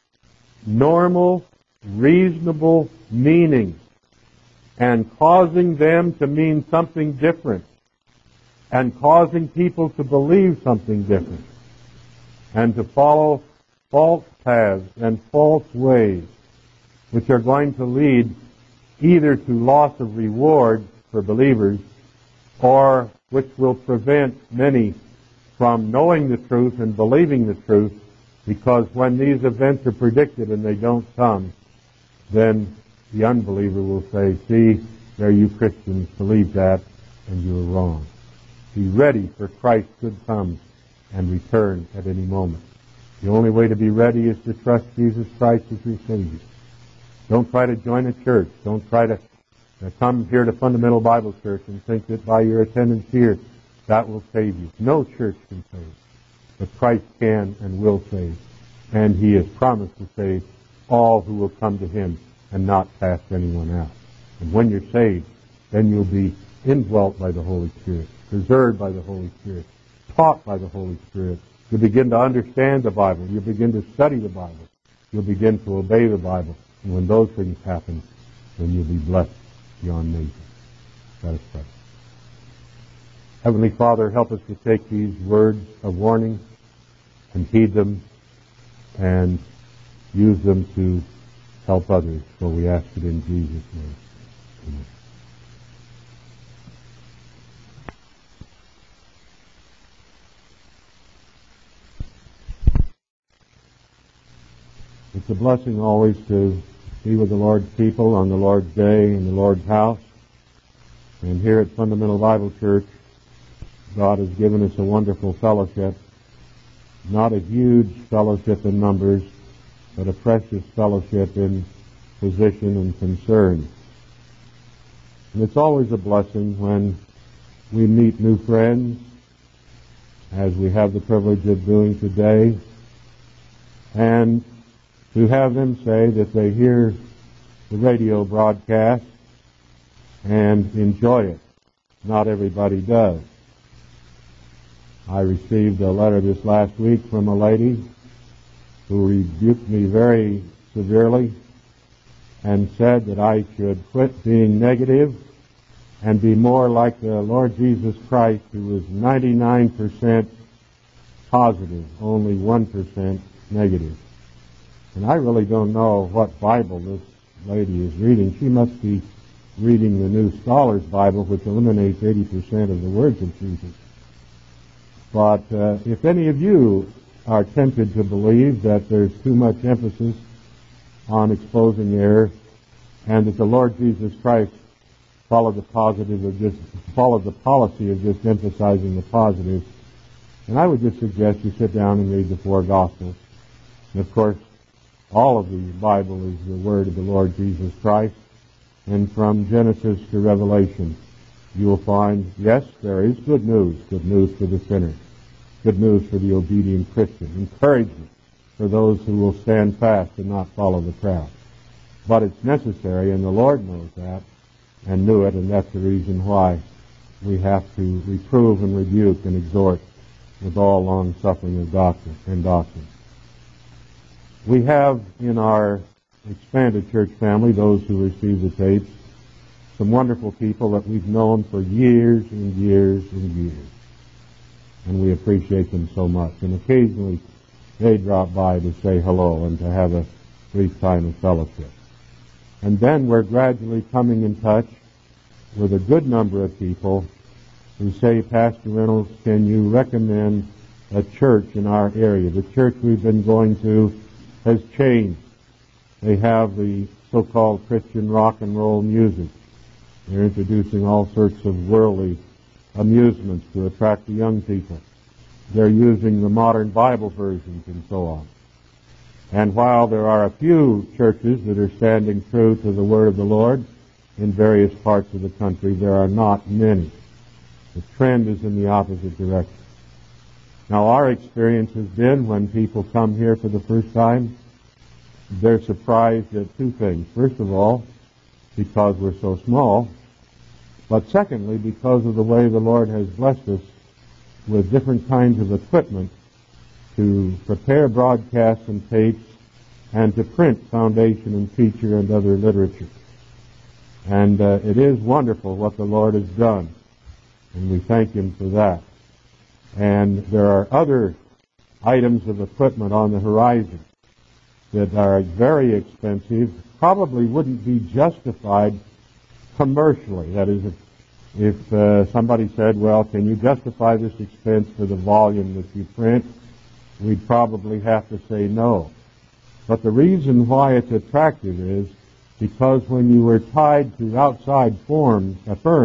normal, reasonable meaning, and causing them to mean something different, and causing people to believe something different, and to follow false paths and false ways, which are going to lead either to loss of reward for believers, or which will prevent many from knowing the truth and believing the truth, because when these events are predicted and they don't come, then the unbeliever will say, see, there you Christians believe that, and you're wrong. Be ready, for Christ could come and return at any moment. The only way to be ready is to trust Jesus Christ as your Savior. Don't try to join a church. Don't try to come here to Fundamental Bible Church and think that by your attendance here, that will save you. No church can save you. but Christ can and will save. And He has promised to save all who will come to Him and not cast anyone out. And when you're saved, then you'll be indwelt by the Holy Spirit, preserved by the Holy Spirit, taught by the Holy Spirit. You'll begin to understand the Bible. You'll begin to study the Bible. You'll begin to obey the Bible. And when those things happen, then you'll be blessed beyond measure. Let us pray. Heavenly Father, help us to take these words of warning and heed them and use them to help others. So we ask it in Jesus' name. Amen. It's a blessing always to be with the Lord's people on the Lord's day in the Lord's house. And here at Fundamental Bible Church, God has given us a wonderful fellowship. Not a huge fellowship in numbers, but a precious fellowship in position and concern. And it's always a blessing when we meet new friends, as we have the privilege of doing today, and to have them say that they hear the radio broadcast and enjoy it. Not everybody does. I received a letter this last week from a lady who rebuked me very severely and said that I should quit being negative and be more like the Lord Jesus Christ, who was 99% positive, only 1% negative. And I really don't know what Bible this lady is reading. She must be reading the New Scholar's Bible, which eliminates 80% of the words of Jesus. But if any of you are tempted to believe that there's too much emphasis on exposing error, and that the Lord Jesus Christ followed the policy of just emphasizing the positive, and I would just suggest you sit down and read the four Gospels. And of course, all of the Bible is the Word of the Lord Jesus Christ. And from Genesis to Revelation, you will find, yes, there is good news for the sinner, good news for the obedient Christian, encouragement for those who will stand fast and not follow the crowd. But it's necessary, and the Lord knows that, and knew it, and that's the reason why we have to reprove and rebuke and exhort with all long-suffering and doctrine. We have in our expanded church family, those who receive the tapes, some wonderful people that we've known for years and years and years. And we appreciate them so much. And occasionally they drop by to say hello and to have a brief time of fellowship. And then we're gradually coming in touch with a good number of people who say, Pastor Reynolds, can you recommend a church in our area? The church we've been going to has changed. They have the so-called Christian rock and roll music. They're introducing all sorts of worldly amusements to attract the young people. They're using the modern Bible versions and so on. And while there are a few churches that are standing true to the Word of the Lord in various parts of the country, there are not many. The trend is in the opposite direction. Now, our experience has been when people come here for the first time, they're surprised at two things. First of all, because we're so small, but secondly, because of the way the Lord has blessed us with different kinds of equipment to prepare broadcasts and tapes and to print foundation and feature and other literature. And it is wonderful what the Lord has done, and we thank Him for that. And there are other items of equipment on the horizon that are very expensive, probably wouldn't be justified commercially. That is, if somebody said, well, can you justify this expense for the volume that you print? We'd probably have to say no. But the reason why it's attractive is because when you were tied to outside firms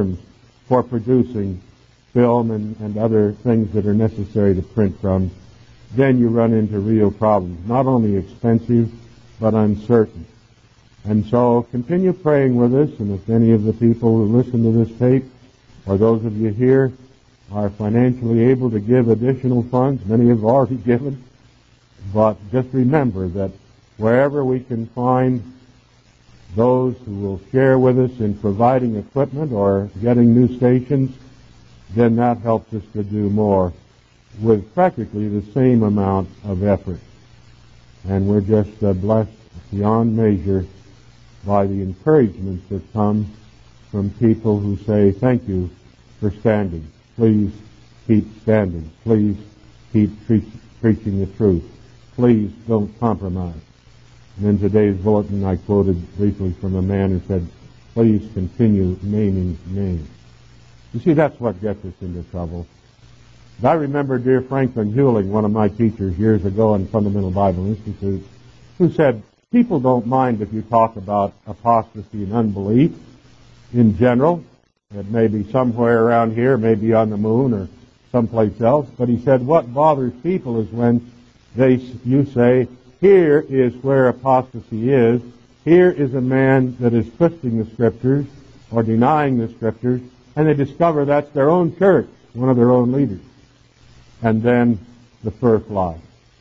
for producing film and other things that are necessary to print from, then you run into real problems. Not only expensive, but uncertain. And so continue praying with us, and if any of the people who listen to this tape, or those of you here, are financially able to give additional funds. Many have already given. But just remember that wherever we can find those who will share with us in providing equipment or getting new stations, then that helps us to do more with practically the same amount of effort. And we're just blessed beyond measure by the encouragements that come from people who say, thank you for standing. Please keep standing. Please keep preaching the truth. Please don't compromise. And in today's bulletin, I quoted briefly from a man who said, please continue naming names. You see, that's what gets us into trouble. And I remember dear Franklin Hewling, one of my teachers years ago in Fundamental Bible Institute, who said, people don't mind if you talk about apostasy and unbelief in general. It may be somewhere around here, maybe on the moon or someplace else. But he said, what bothers people is when you say, here is where apostasy is. Here is a man that is twisting the Scriptures or denying the Scriptures, and they discover that's their own church, one of their own leaders. And then the first lie.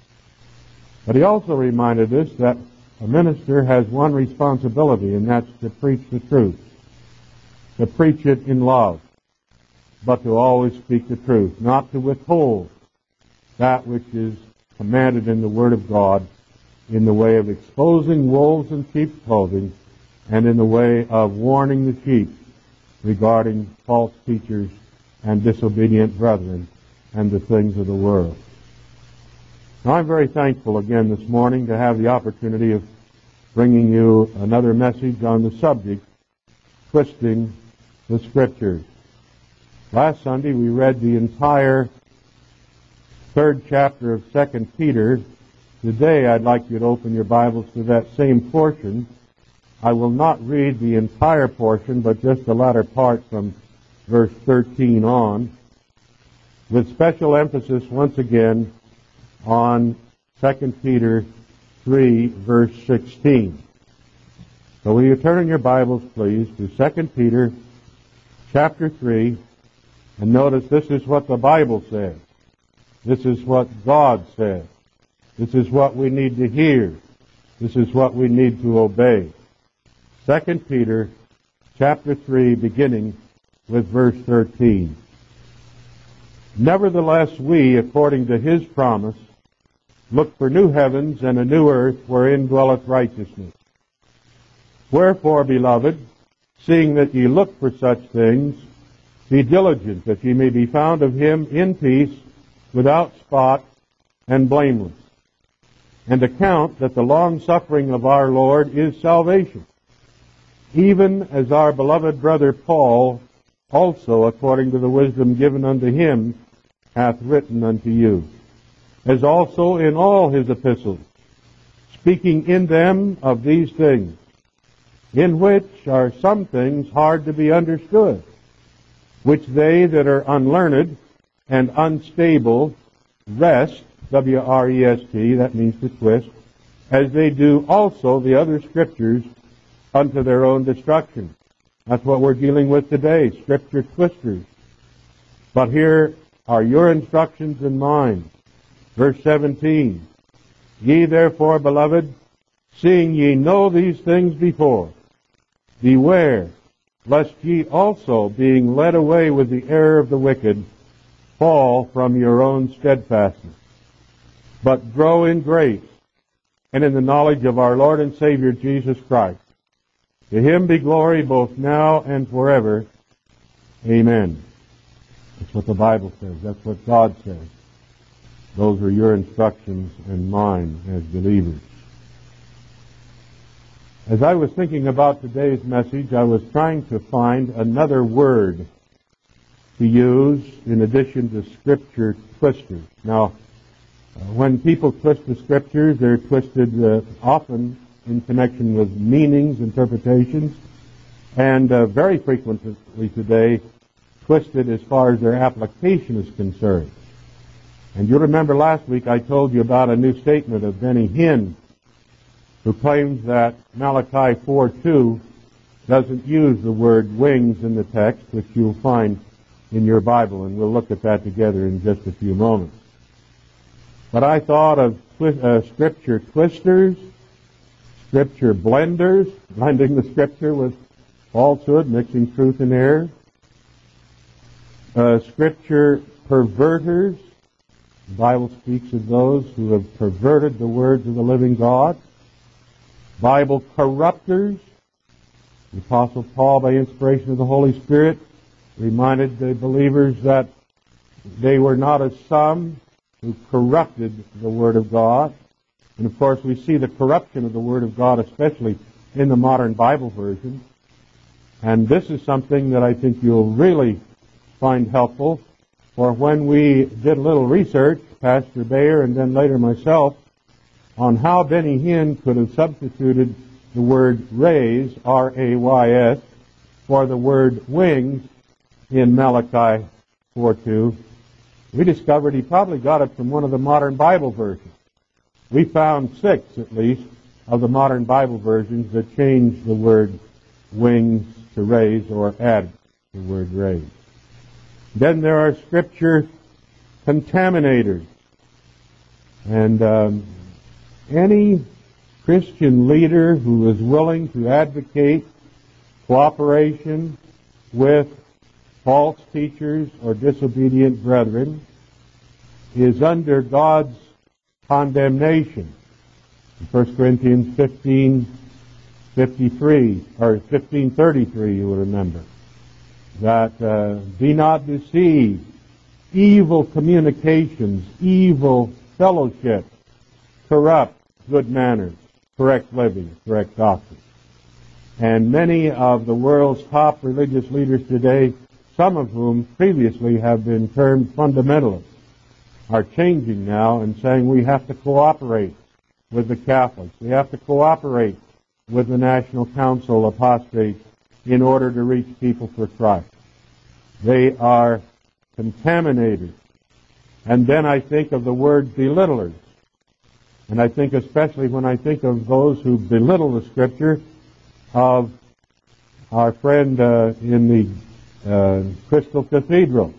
But he also reminded us that a minister has one responsibility, and that's to preach the truth. To preach it in love, but to always speak the truth, not to withhold that which is commanded in the Word of God in the way of exposing wolves in sheep's clothing and in the way of warning the sheep regarding false teachers and disobedient brethren and the things of the world. Now, I'm very thankful again this morning to have the opportunity of bringing you another message on the subject, twisting the Scriptures. Last Sunday we read the entire 3rd chapter of 2 Peter. Today I'd like you to open your Bibles to that same portion. I will not read the entire portion, but just the latter part from verse 13 on, with special emphasis once again on 2 Peter 3, verse 16. So will you turn in your Bibles, please, to 2 Peter chapter 3, and notice this is what the Bible says. This is what God says. This is what we need to hear. This is what we need to obey. 2 Peter chapter 3, beginning with verse 13. Nevertheless, we, according to his promise, look for new heavens and a new earth wherein dwelleth righteousness. Wherefore, beloved, seeing that ye look for such things, be diligent that ye may be found of him in peace, without spot, and blameless. And account that the long-suffering of our Lord is salvation, even as our beloved brother Paul also, according to the wisdom given unto him, hath written unto you, as also in all his epistles, speaking in them of these things, in which are some things hard to be understood, which they that are unlearned and unstable wrest, W-R-E-S-T, that means to twist, as they do also the other Scriptures unto their own destruction. That's what we're dealing with today, Scripture twisters. But here are your instructions and mine. Verse 17, Ye therefore, beloved, seeing ye know these things before, beware, lest ye also, being led away with the error of the wicked, fall from your own steadfastness, but grow in grace and in the knowledge of our Lord and Savior Jesus Christ. To him be glory both now and forever. Amen. That's what the Bible says. That's what God says. Those are your instructions and mine as believers. As I was thinking about today's message, I was trying to find another word to use in addition to Scripture twisters. Now, when people twist the Scriptures, they're twisted often in connection with meanings, interpretations, and very frequently today twisted as far as their application is concerned. And you'll remember last week I told you about a new statement of Benny Hinn, who claims that Malachi 4:2 doesn't use the word wings in the text, which you'll find in your Bible, and we'll look at that together in just a few moments. But I thought of Scripture twisters, Scripture blenders, blending the Scripture with falsehood, mixing truth and error, Scripture perverters. The Bible speaks of those who have perverted the words of the living God. Bible corrupters. The Apostle Paul, by inspiration of the Holy Spirit, reminded the believers that they were not as some who corrupted the Word of God. And of course we see the corruption of the Word of God, especially in the modern Bible version. And this is something that I think you'll really find helpful. For when we did a little research, Pastor Bayer and then later myself, on how Benny Hinn could have substituted the word rays, R-A-Y-S, for the word wings in Malachi 4:2, we discovered he probably got it from one of the modern Bible versions. We found 6, at least, of the modern Bible versions that changed the word wings to rays or added the word rays. Then there are Scripture contaminators. And any Christian leader who is willing to advocate cooperation with false teachers or disobedient brethren is under God's condemnation. In 1 Corinthians 15:53, or 15:33, you will remember, that be not deceived, evil communications, evil fellowship, corrupt good manners, correct living, correct doctrine. And many of the world's top religious leaders today, some of whom previously have been termed fundamentalists, are changing now and saying we have to cooperate with the Catholics. We have to cooperate with the National Council of Apostates in order to reach people for Christ. They are contaminators. And then I think of the word belittlers. And I think especially when I think of those who belittle the Scripture, of our friend in the Crystal Cathedral.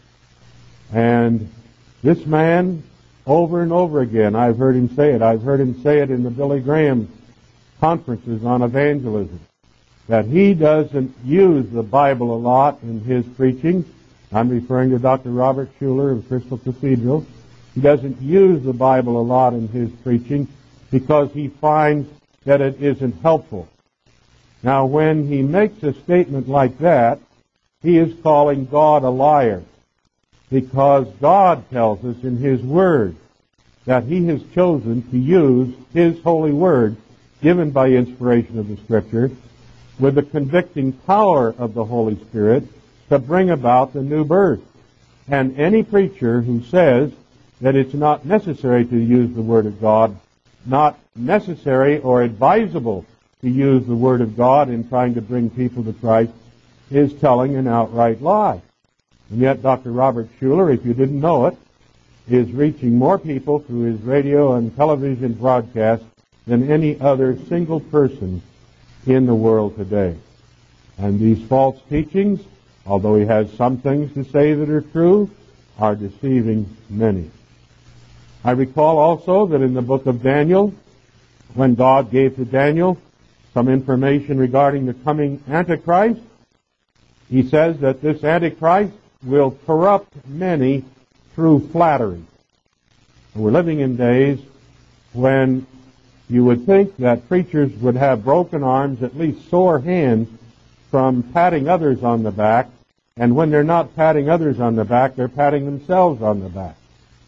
And this man, over and over again, I've heard him say it. I've heard him say it in the Billy Graham conferences on evangelism, that he doesn't use the Bible a lot in his preaching. I'm referring to Dr. Robert Schuller of Crystal Cathedral. He doesn't use the Bible a lot in his preaching because he finds that it isn't helpful. Now, when he makes a statement like that, he is calling God a liar, because God tells us in His Word that He has chosen to use His holy Word, given by inspiration of the Scripture, with the convicting power of the Holy Spirit to bring about the new birth. And any preacher who says that it's not necessary to use the Word of God, not necessary or advisable to use the Word of God in trying to bring people to Christ, is telling an outright lie. And yet Dr. Robert Schuller, if you didn't know it, is reaching more people through his radio and television broadcasts than any other single person in the world today. And these false teachings, although he has some things to say that are true, are deceiving many. I recall also that in the book of Daniel, when God gave to Daniel some information regarding the coming Antichrist, he says that this Antichrist will corrupt many through flattery. And we're living in days when you would think that preachers would have broken arms, at least sore hands, from patting others on the back, and when they're not patting others on the back, they're patting themselves on the back.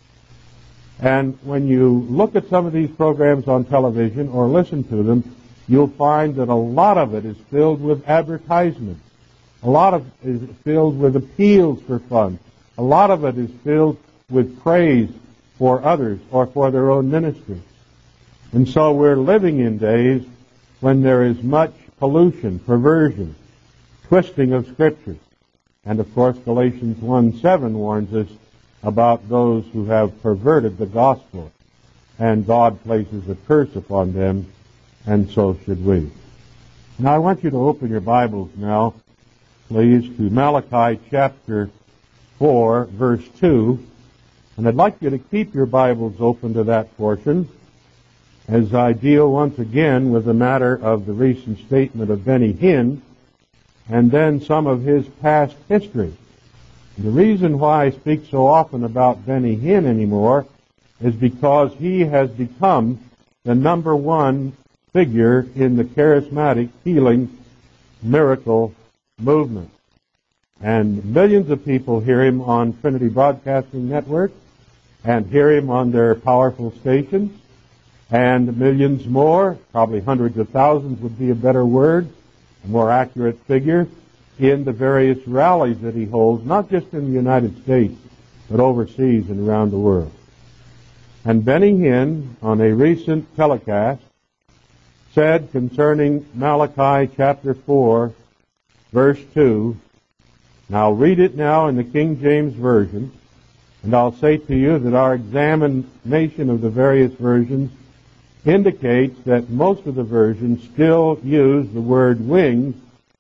And when you look at some of these programs on television or listen to them, you'll find that a lot of it is filled with advertisements. A lot of it is filled with appeals for funds. A lot of it is filled with praise for others or for their own ministry. And so we're living in days when there is much pollution, perversion, twisting of Scripture. And of course Galatians 1:7 warns us about those who have perverted the gospel, and God places a curse upon them, and so should we. Now I want you to open your Bibles now, please, to Malachi chapter 4, verse 2. And I'd like you to keep your Bibles open to that portion as I deal once again with the matter of the recent statement of Benny Hinn and then some of his past history. And the reason why I speak so often about Benny Hinn anymore is because he has become the number one figure in the charismatic healing miracle movement. And millions of people hear him on Trinity Broadcasting Network and hear him on their powerful stations. And millions more, probably hundreds of thousands would be a better word, a more accurate figure, in the various rallies that he holds, not just in the United States, but overseas and around the world. And Benny Hinn, on a recent telecast, said concerning Malachi chapter 4, verse 2, now read it now in the King James Version, and I'll say to you that our examination of the various versions indicates that most of the versions still use the word wings,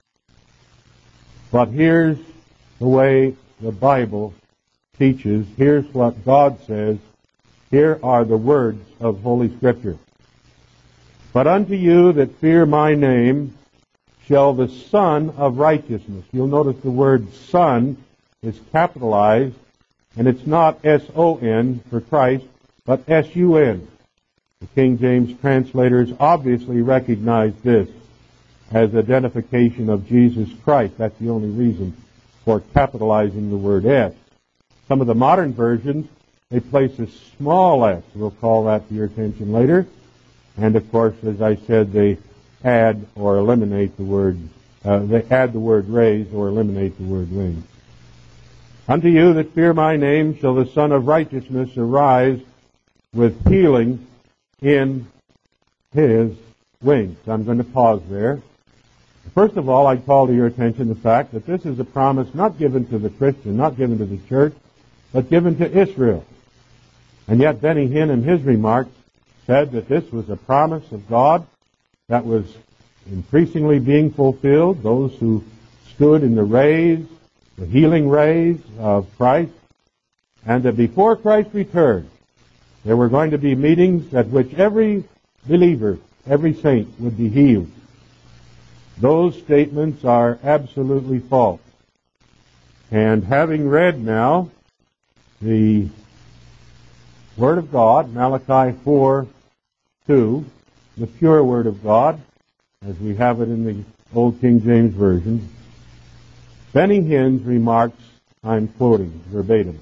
but here's the way the Bible teaches. Here's what God says. Here are the words of Holy Scripture. But unto you that fear my name shall the Son of Righteousness. You'll notice the word Son is capitalized, and it's not S-O-N for Christ, but S-U-N. The King James translators obviously recognize this as identification of Jesus Christ. That's the only reason for capitalizing the word S. Some of the modern versions, they place a small s. We'll call that to your attention later. And of course, as I said, they add or eliminate the word, they add the word raise or eliminate the word wings. Unto you that fear my name shall the Son of Righteousness arise with healing in his wings. I'm going to pause there. First of all, I call to your attention the fact that this is a promise not given to the Christian, not given to the church, but given to Israel. And yet Benny Hinn in his remarks said that this was a promise of God that was increasingly being fulfilled. Those who stood in the rays, the healing rays of Christ, and that before Christ returned, there were going to be meetings at which every believer, every saint would be healed. Those statements are absolutely false. And having read now the Word of God, Malachi 4:2, the pure Word of God, as we have it in the Old King James Version, Benny Hinn's remarks, I'm quoting verbatim.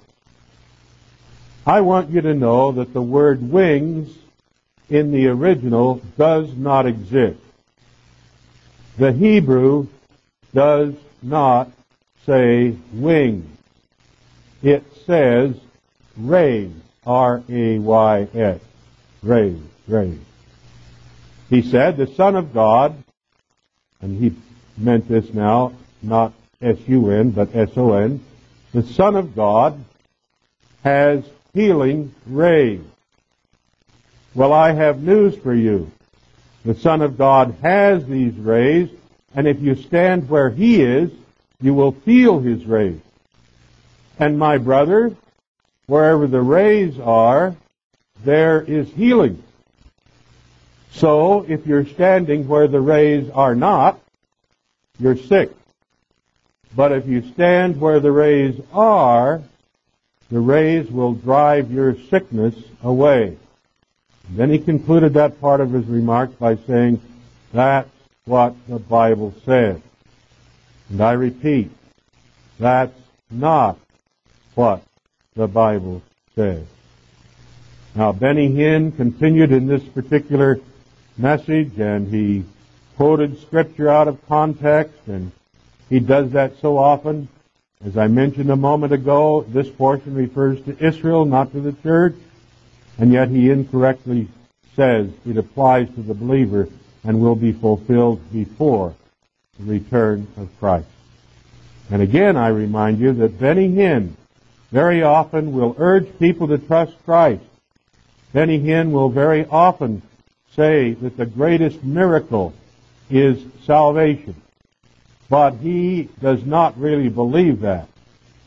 I want you to know that the word wings in the original does not exist. The Hebrew does not say wings. It says rays, R-A-Y-S, rays, rays. He said the Son of God, and he meant this now, not S-U-N, but S-O-N, the Son of God has healing rays. Well, I have news for you. The Son of God has these rays, and if you stand where He is, you will feel His rays. And my brother, wherever the rays are, there is healing. So, if you're standing where the rays are not, you're sick. But if you stand where the rays are, the rays will drive your sickness away. And then he concluded that part of his remarks by saying, that's what the Bible says. And I repeat, that's not what the Bible says. Now, Benny Hinn continued in this particular message, and he quoted Scripture out of context, and he does that so often. As I mentioned a moment ago, this portion refers to Israel, not to the church, and yet he incorrectly says it applies to the believer and will be fulfilled before the return of Christ. And again, I remind you that Benny Hinn very often will urge people to trust Christ. Benny Hinn will very often say that the greatest miracle is salvation. But he does not really believe that.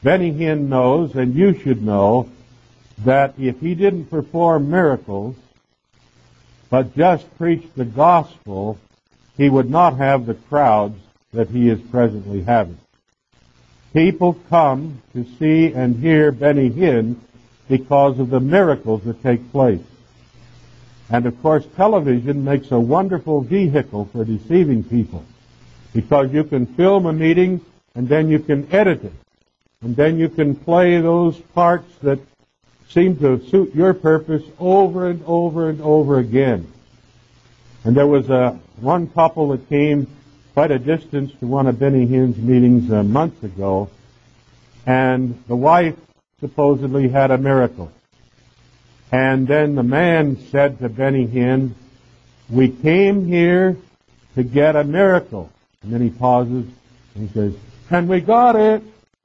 Benny Hinn knows, and you should know, that if he didn't perform miracles, but just preached the gospel, he would not have the crowds that he is presently having. People come to see and hear Benny Hinn because of the miracles that take place. And of course, television makes a wonderful vehicle for deceiving people, because you can film a meeting and then you can edit it. And then you can play those parts that seem to suit your purpose over and over and over again. And there was one couple that came quite a distance to one of Benny Hinn's meetings months ago, and the wife supposedly had a miracle. And then the man said to Benny Hinn, "We came here to get a miracle." And then he pauses and he says, "And we got it."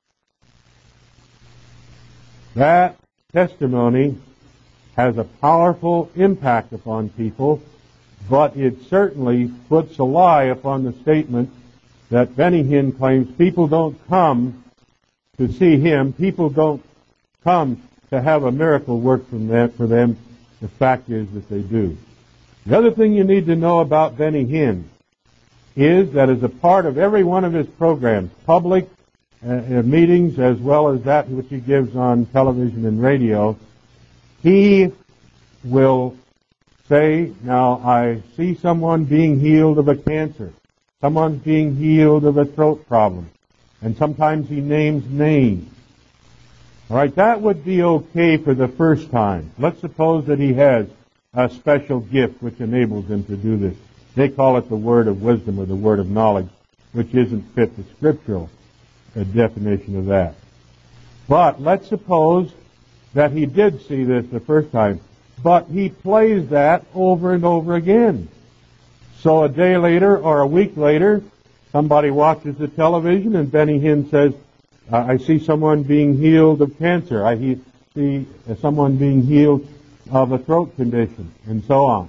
That testimony has a powerful impact upon people, but it certainly puts a lie upon the statement that Benny Hinn claims people don't come to see him, people don't come to have a miracle work for them. The fact is that they do. The other thing you need to know about Benny Hinn is that as a part of every one of his programs, public meetings as well as that which he gives on television and radio, he will say, "Now I see someone being healed of a cancer. Someone's being healed of a throat problem." And sometimes he names names. All right, that would be okay for the first time. Let's suppose that he has a special gift which enables him to do this. They call it the word of wisdom or the word of knowledge, which isn't fit the scriptural definition of that. But let's suppose that he did see this the first time, but he plays that over and over again. So a day later or a week later, somebody watches the television and Benny Hinn says, "I see someone being healed of cancer. I see someone being healed of a throat condition," and so on.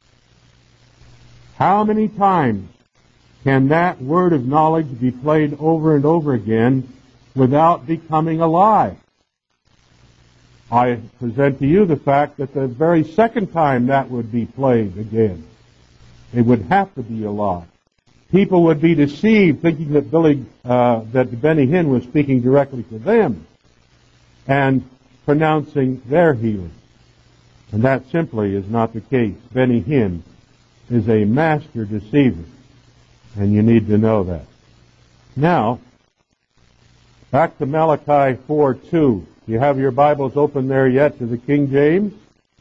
How many times can that word of knowledge be played over and over again without becoming a lie? I present to you the fact that the very second time that would be played again, it would have to be a lie. People would be deceived thinking that that Benny Hinn was speaking directly to them and pronouncing their healing. And that simply is not the case. Benny Hinn is a master deceiver, and you need to know that. Now, back to Malachi 4:2. Do you have your Bibles open there yet to the King James?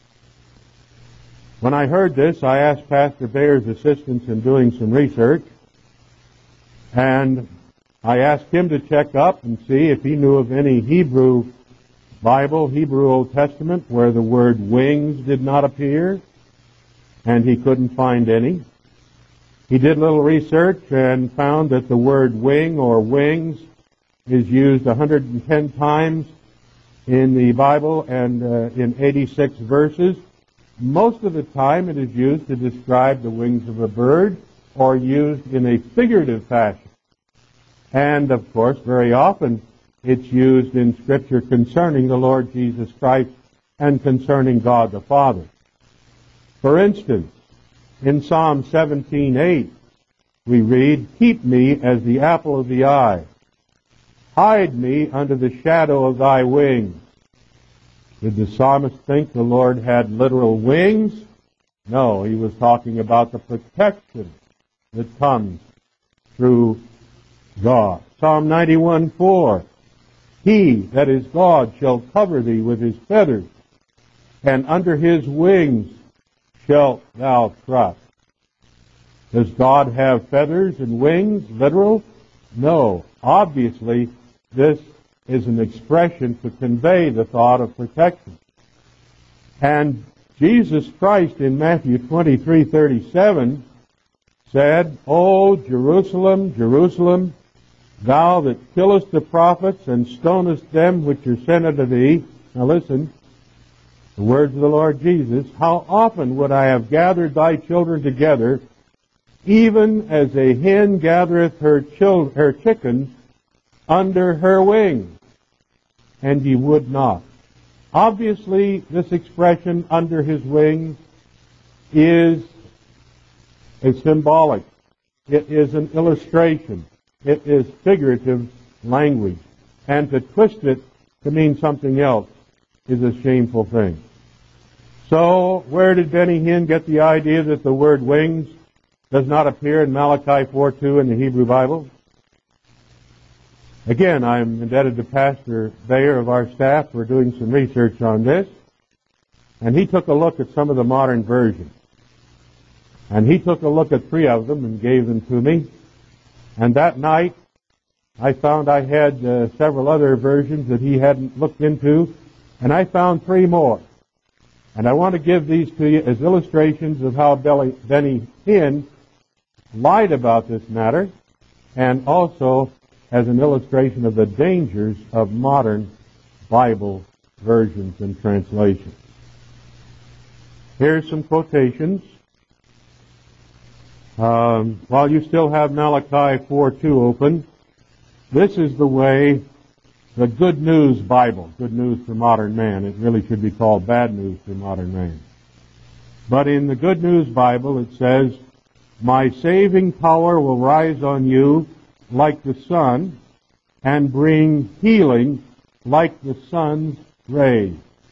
When I heard this, I asked Pastor Bayer's assistance in doing some research, and I asked him to check up and see if he knew of any Hebrew Bible, Hebrew Old Testament, where the word wings did not appear, and he couldn't find any. He did a little research and found that the word wing or wings is used 110 times in the Bible and in 86 verses. Most of the time it is used to describe the wings of a bird or used in a figurative fashion. And, of course, very often it's used in Scripture concerning the Lord Jesus Christ and concerning God the Father. For instance, in Psalm 17:8, we read, "Keep me as the apple of the eye. Hide me under the shadow of thy wings." Did the psalmist think the Lord had literal wings? No, he was talking about the protection that comes through God. Psalm 91:4, "He, that is God, shall cover thee with his feathers, and under his wings shalt thou trust." Does God have feathers and wings, literal? No. Obviously, this is an expression to convey the thought of protection. And Jesus Christ in Matthew 23:37 said, "O Jerusalem, Jerusalem, thou that killest the prophets and stonest them which are sent unto thee." Now listen, the words of the Lord Jesus, "How often would I have gathered thy children together, even as a hen gathereth her chickens under her wings, and ye would not. Obviously, this expression, under his wings, is a symbolic. It is an illustration. It is figurative language. And to twist it to mean something else is a shameful thing. So, where did Benny Hinn get the idea that the word wings does not appear in Malachi 4:2 in the Hebrew Bible? Again, I'm indebted to Pastor Bayer of our staff for doing some research on this. And he took a look at some of the modern versions. And he took a look at 3 of them and gave them to me. And that night, I found I had several other versions that he hadn't looked into, and I found 3 more. And I want to give these to you as illustrations of how Benny Hinn lied about this matter, and also as an illustration of the dangers of modern Bible versions and translations. Here's some quotations. While you still have Malachi 4:2 open, this is the way the Good News Bible, Good News for Modern Man, it really should be called Bad News for Modern Man. But in the Good News Bible it says, "My saving power will rise on you like the sun, and bring healing like the sun's rays."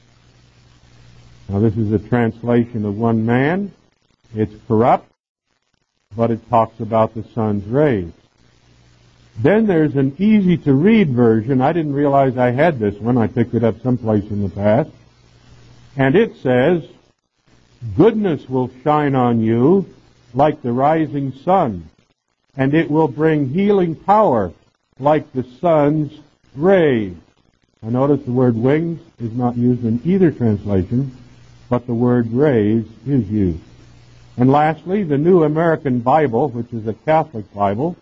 Now this is a translation of one man. It's corrupt, but it talks about the sun's rays. Then there's an easy-to-read version. I didn't realize I had this one. I picked it up someplace in the past. And it says, "Goodness will shine on you like the rising sun, and it will bring healing power like the sun's rays." Now notice the word wings is not used in either translation, but the word rays is used. And lastly, the New American Bible, which is a Catholic Bible,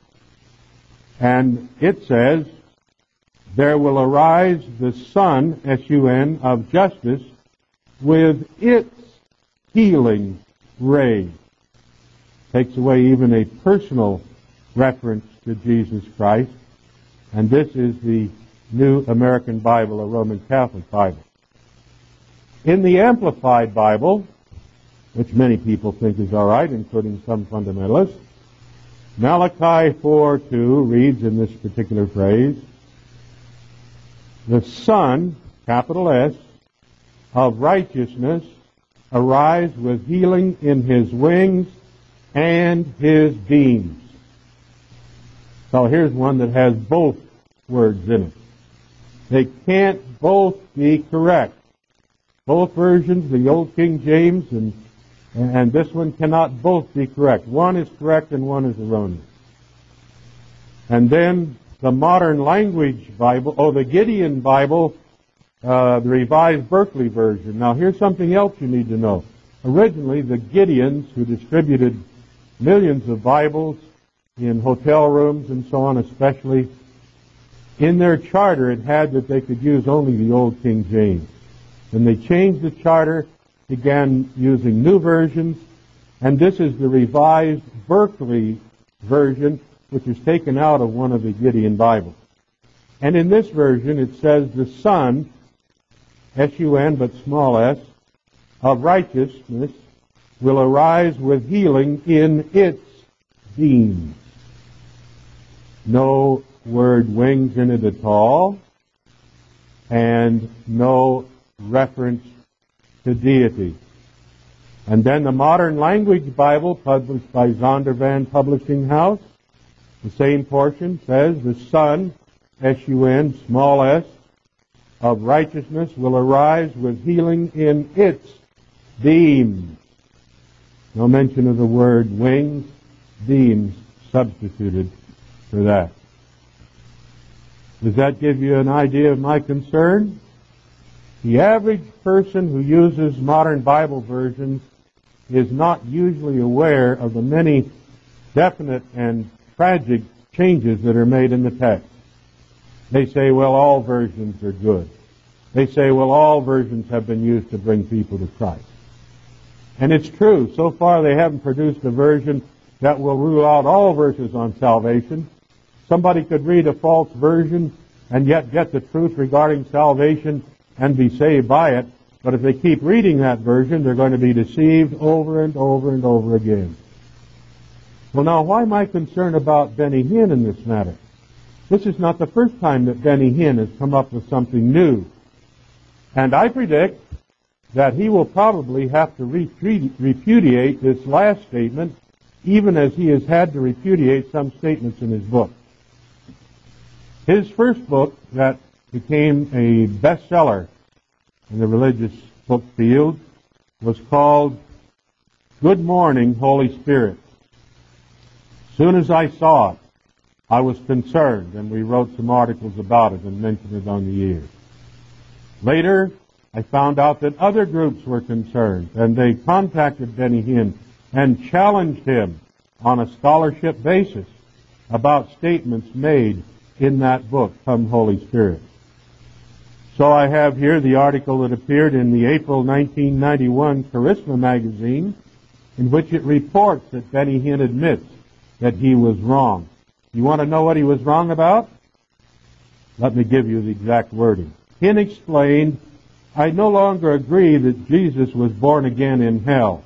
and it says, "There will arise the sun, S-U-N, of justice with its healing rays." Takes away even a personal reference to Jesus Christ. And this is the New American Bible, a Roman Catholic Bible. In the Amplified Bible, which many people think is all right, including some fundamentalists, Malachi 4:2 reads in this particular phrase, "The Son, capital S, of righteousness arise with healing in his wings and his beams." So here's one that has both words in it. They can't both be correct. Both versions, the Old King James and this one, cannot both be correct. One is correct and one is erroneous. And then the Modern Language Bible, the Gideon Bible, the Revised Berkeley version. Now here's something else you need to know. Originally, the Gideons, who distributed millions of Bibles in hotel rooms and so on especially, in their charter it had that they could use only the Old King James. When they changed the charter, began using new versions, and this is the Revised Berkeley version, which is taken out of one of the Gideon Bibles. And in this version it says, "The Son," S-U-N but small s, "of righteousness will arise with healing in its beams." No word wings in it at all, and no reference to deity. And then the Modern Language Bible, published by Zondervan Publishing House, the same portion says, "The Son, S-U-N, small s, of righteousness will arise with healing in its beams." No mention of the word wings, beams substituted for that. Does that give you an idea of my concern? The average person who uses modern Bible versions is not usually aware of the many definite and tragic changes that are made in the text. They say, well, all versions are good. They say, well, all versions have been used to bring people to Christ. And it's true. So far they haven't produced a version that will rule out all verses on salvation. Somebody could read a false version and yet get the truth regarding salvation and be saved by it. But if they keep reading that version, they're going to be deceived over and over and over again. Well, now, why am I concerned about Benny Hinn in this matter? This is not the first time that Benny Hinn has come up with something new. And I predict that he will probably have to repudiate this last statement, even as he has had to repudiate some statements in his book. His first book that became a bestseller in the religious book field was called Good Morning, Holy Spirit. As soon as I saw it, I was concerned, and we wrote some articles about it and mentioned it on the air. Later, I found out that other groups were concerned, and they contacted Benny Hinn and challenged him on a scholarship basis about statements made in that book, Come Holy Spirit. So I have here the article that appeared in the April 1991 Charisma magazine, in which it reports that Benny Hinn admits that he was wrong. You want to know what he was wrong about? Let me give you the exact wording. Hinn explained, I no longer agree that Jesus was born again in hell.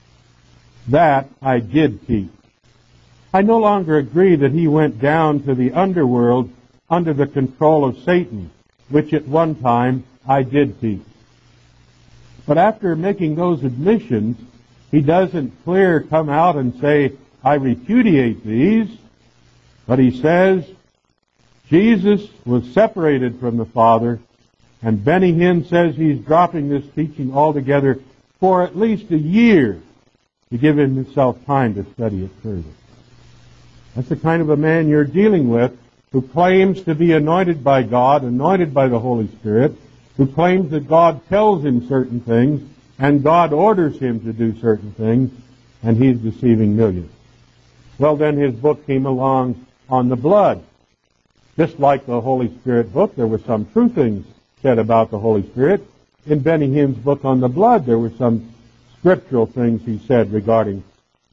That I did teach. I no longer agree that he went down to the underworld under the control of Satan, which at one time I did teach. But after making those admissions, he doesn't come out and say, I repudiate these, but he says, Jesus was separated from the Father, and Benny Hinn says he's dropping this teaching altogether for at least a year to give himself time to study it further. That's the kind of a man you're dealing with, who claims to be anointed by God, anointed by the Holy Spirit, who claims that God tells him certain things, and God orders him to do certain things, and he's deceiving millions. Well, then his book came along on the blood. Just like the Holy Spirit book, there were some true things said about the Holy Spirit. In Benny Hinn's book on the blood, there were some scriptural things he said regarding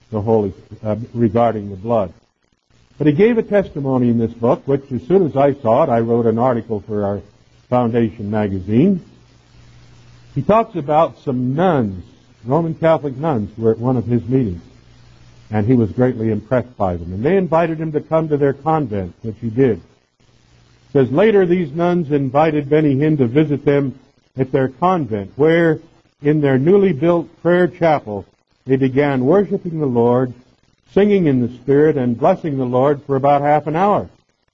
regarding the blood. But he gave a testimony in this book, which as soon as I saw it, I wrote an article for our Foundation magazine. He talks about some nuns, Roman Catholic nuns, who were at one of his meetings. And he was greatly impressed by them. And they invited him to come to their convent, which he did. It says, later these nuns invited Benny Hinn to visit them at their convent, where in their newly built prayer chapel they began worshiping the Lord, singing in the Spirit, and blessing the Lord for about half an hour.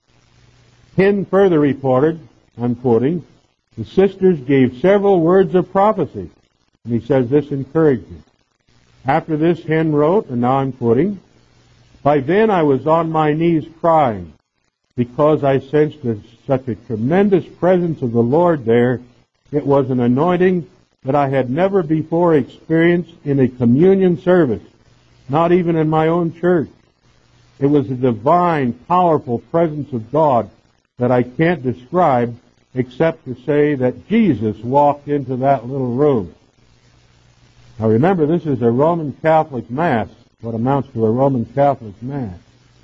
Hinn further reported, I'm quoting, the sisters gave several words of prophecy. And he says this encouraged him. After this, Hinn wrote, and now I'm quoting, by then I was on my knees crying because I sensed such a tremendous presence of the Lord there. It was an anointing that I had never before experienced in a communion service, not even in my own church. It was a divine, powerful presence of God that I can't describe except to say that Jesus walked into that little room. Now remember, this is a Roman Catholic Mass, what amounts to a Roman Catholic Mass.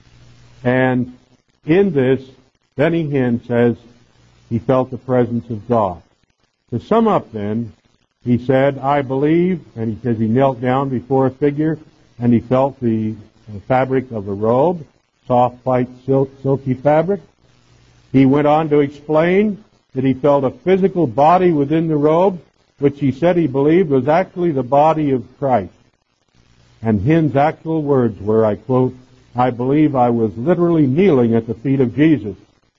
And in this, Benny Hinn says he felt the presence of God. To sum up then, he said, I believe, and he says he knelt down before a figure, and he felt the fabric of a robe, soft, white, silky fabric. He went on to explain that he felt a physical body within the robe, which he said he believed was actually the body of Christ. And Hinn's actual words were, I quote, I believe I was literally kneeling at the feet of Jesus.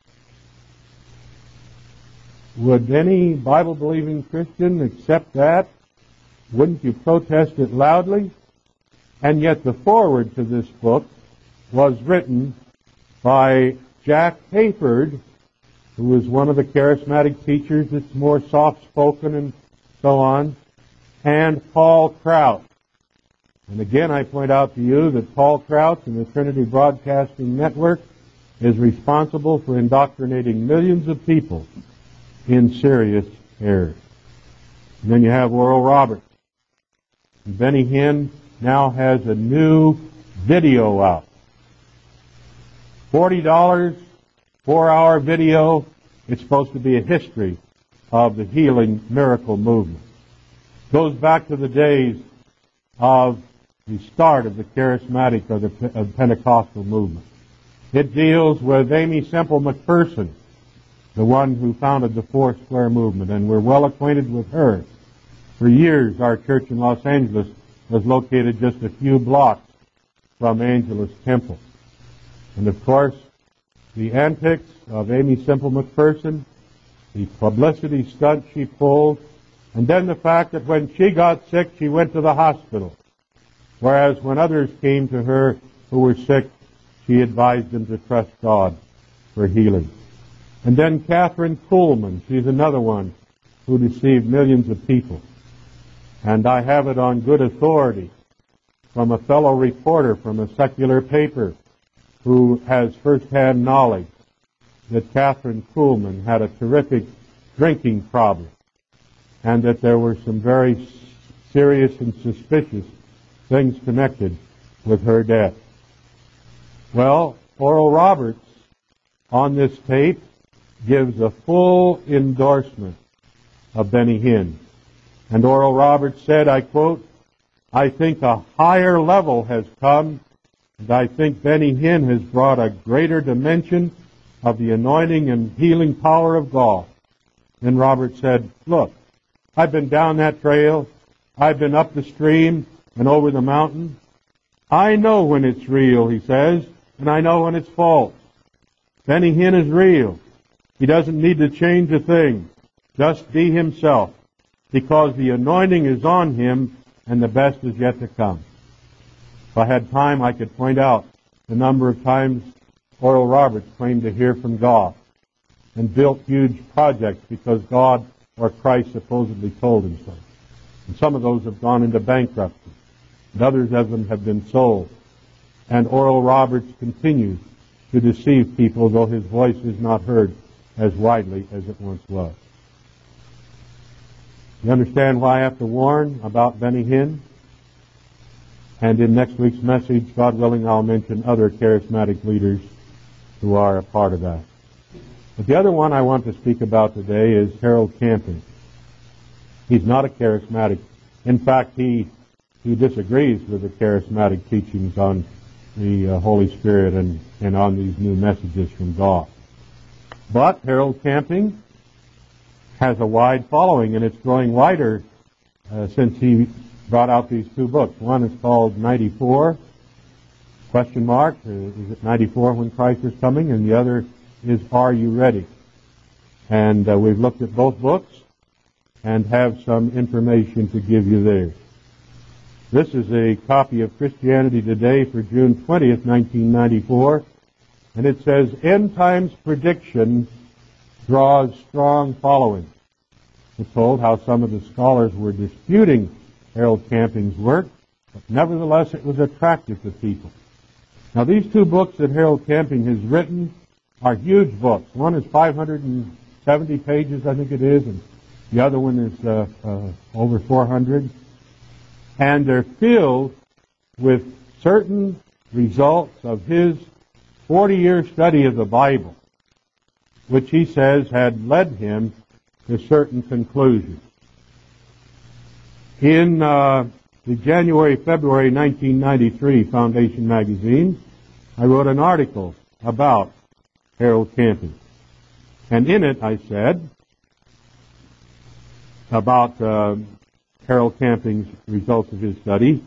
Would any Bible-believing Christian accept that? Wouldn't you protest it loudly? And yet the foreword to this book was written by Jack Hayford, who was one of the charismatic teachers that's more soft-spoken and so on, and Paul Crouch. And again, I point out to you that Paul Crouch and the Trinity Broadcasting Network is responsible for indoctrinating millions of people in serious error. And then you have Oral Roberts. And Benny Hinn now has a new video out. $40, 4-hour video It's supposed to be a history of the healing miracle movement. It goes back to the days of the start of the charismatic or the Pentecostal movement. It deals with Aimee Semple McPherson, the one who founded the Four Square movement, and we're well acquainted with her. For years, our church in Los Angeles was located just a few blocks from Angelus Temple. And of course, the antics of Aimee Semple McPherson, the publicity stunt she pulled, and then the fact that when she got sick, she went to the hospital. Whereas when others came to her who were sick, she advised them to trust God for healing. And then Catherine Kuhlman, she's another one who deceived millions of people. And I have it on good authority from a fellow reporter from a secular paper who has first-hand knowledge that Catherine Kuhlman had a terrific drinking problem and that there were some very serious and suspicious things connected with her death. Well, Oral Roberts on this tape gives a full endorsement of Benny Hinn. And Oral Roberts said, I quote, "I think a higher level has come, and I think Benny Hinn has brought a greater dimension of the anointing and healing power of God." Then Roberts said, "Look, I've been down that trail, I've been up the stream and over the mountain. I know when it's real," he says, "and I know when it's false. Benny Hinn is real. He doesn't need to change a thing. Just be himself, because the anointing is on him and the best is yet to come." If I had time, I could point out the number of times Oral Roberts claimed to hear from God and built huge projects because God or Christ supposedly told him so. And some of those have gone into bankruptcy, and others of them have been sold. And Oral Roberts continues to deceive people, though his voice is not heard as widely as it once was. You understand why I have to warn about Benny Hinn? And in next week's message, God willing, I'll mention other charismatic leaders who are a part of that. But the other one I want to speak about today is Harold Camping. He's not a charismatic. In fact, he disagrees with the charismatic teachings on the Holy Spirit and on these new messages from God. But Harold Camping has a wide following, and it's growing wider since he brought out these two books. One is called 94, question mark, is it 94 when Christ is coming? And the other is Are You Ready? And we've looked at both books and have some information to give you there. This is a copy of Christianity Today for June 20th, 1994, and it says, "End Times Prediction draws strong following." We're told how some of the scholars were disputing Harold Camping's work, but nevertheless it was attractive to people. Now these two books that Harold Camping has written are huge books. One is 570 pages, I think it is, and the other one is over 400. And they're filled with certain results of his 40-year study of the Bible, which he says had led him to certain conclusions. In the January-February 1993 Foundation magazine, I wrote an article about Harold Camping. And in it I said about Harold Camping's results of his study.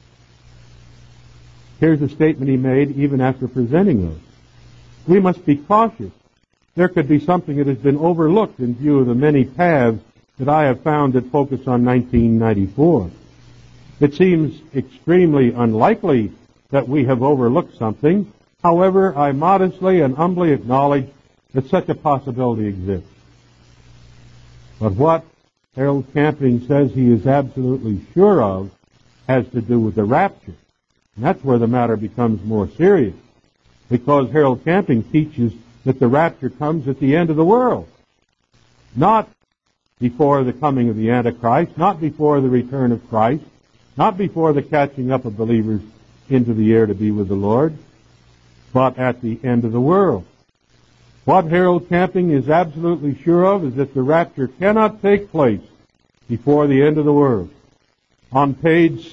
Here's a statement he made even after presenting those. "We must be cautious. There could be something that has been overlooked in view of the many paths that I have found that focus on 1994. It seems extremely unlikely that we have overlooked something. However, I modestly and humbly acknowledge that such a possibility exists." But what Harold Camping says he is absolutely sure of has to do with the rapture. And that's where the matter becomes more serious, because Harold Camping teaches that the rapture comes at the end of the world, not before the coming of the Antichrist, not before the return of Christ, not before the catching up of believers into the air to be with the Lord, but at the end of the world. What Harold Camping is absolutely sure of is that the rapture cannot take place before the end of the world. On page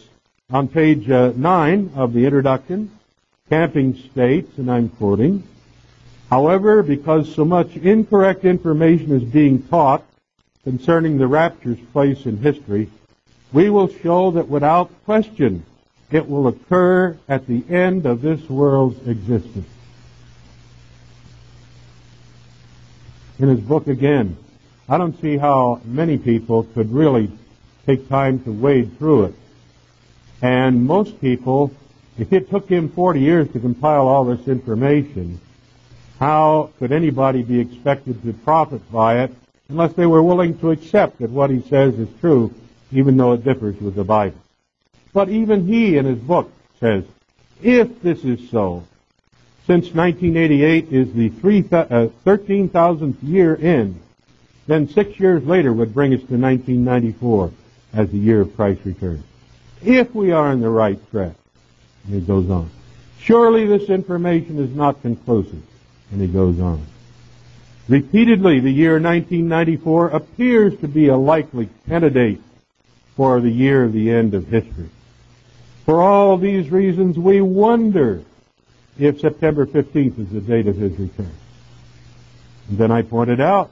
9 of the introduction, Camping states, and I'm quoting, "However, because so much incorrect information is being taught concerning the rapture's place in history, we will show that without question it will occur at the end of this world's existence." In his book again, I don't see how many people could really take time to wade through it. And most people, if it took him 40 years to compile all this information, how could anybody be expected to profit by it unless they were willing to accept that what he says is true, even though it differs with the Bible? But even he in his book says, if this is so, since 1988 is the 13,000th year in, then 6 years later would bring us to 1994 as the year of Christ's return. If we are on the right track, and he goes on, surely this information is not conclusive, and he goes on. Repeatedly, the year 1994 appears to be a likely candidate for the year of the end of history. For all these reasons, we wonder if September 15th is the date of his return. And then I pointed out,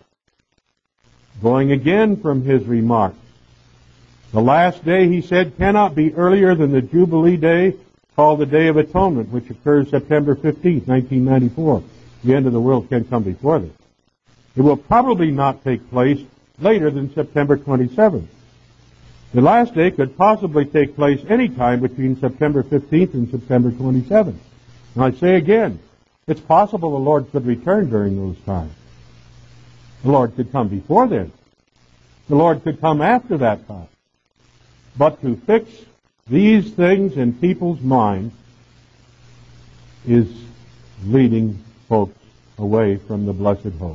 going again from his remarks, the last day, he said, cannot be earlier than the Jubilee Day, called the Day of Atonement, which occurs September 15th, 1994. The end of the world can't come before this. It will probably not take place later than September 27th. The last day could possibly take place any time between September 15th and September 27th. And I say again, it's possible the Lord could return during those times. The Lord could come before then. The Lord could come after that time. But to fix these things in people's minds is leading folks away from the blessed hope.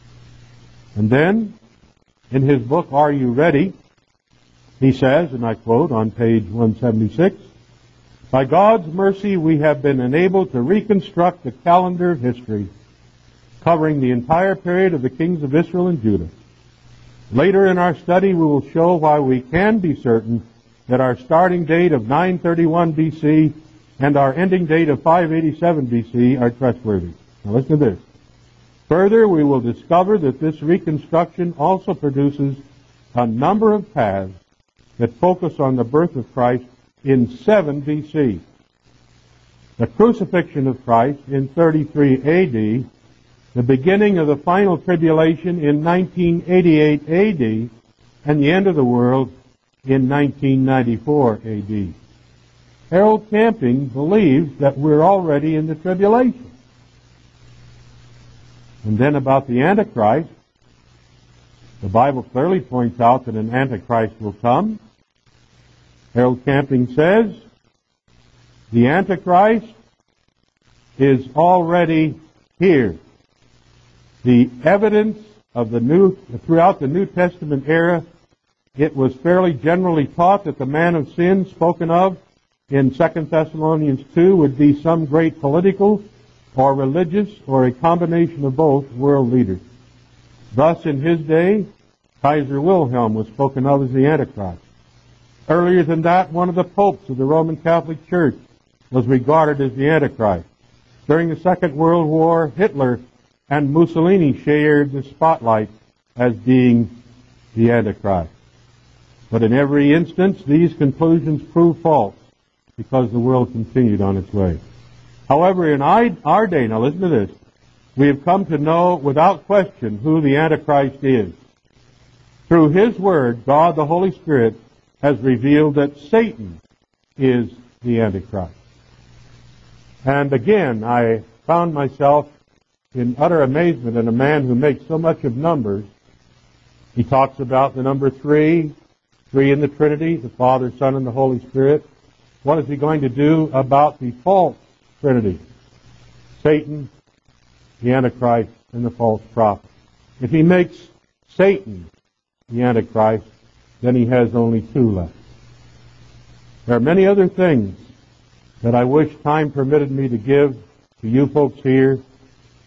And then, in his book, Are You Ready?, he says, and I quote on page 176, "By God's mercy we have been enabled to reconstruct the calendar of history covering the entire period of the kings of Israel and Judah. Later in our study we will show why we can be certain that our starting date of 931 BC and our ending date of 587 BC are trustworthy." Now listen to this. "Further, we will discover that this reconstruction also produces a number of paths that focus on the birth of Christ in 7 BC, the crucifixion of Christ in 33 AD, the beginning of the final tribulation in 1988 AD, and the end of the world in 1994 AD. Harold Camping believes that we're already in the tribulation. And then about the Antichrist, the Bible clearly points out that an Antichrist will come. Harold Camping says, the Antichrist is already here. The evidence of throughout the New Testament era, it was fairly generally taught that the man of sin spoken of in 2 Thessalonians 2 would be some great political or religious or a combination of both world leaders. Thus, in his day, Kaiser Wilhelm was spoken of as the Antichrist. Earlier than that, one of the popes of the Roman Catholic Church was regarded as the Antichrist. During the Second World War, Hitler and Mussolini shared the spotlight as being the Antichrist. But in every instance, these conclusions proved false because the world continued on its way. However, in our day, now listen to this, we have come to know without question who the Antichrist is. Through His Word, God the Holy Spirit has revealed that Satan is the Antichrist. And again, I found myself in utter amazement at a man who makes so much of numbers. He talks about the number 3 in the Trinity, the Father, Son, and the Holy Spirit. What is he going to do about the false Trinity? Satan, the Antichrist, and the false prophet. If he makes Satan the Antichrist, then he has only 2 left. There are many other things that I wish time permitted me to give to you folks here,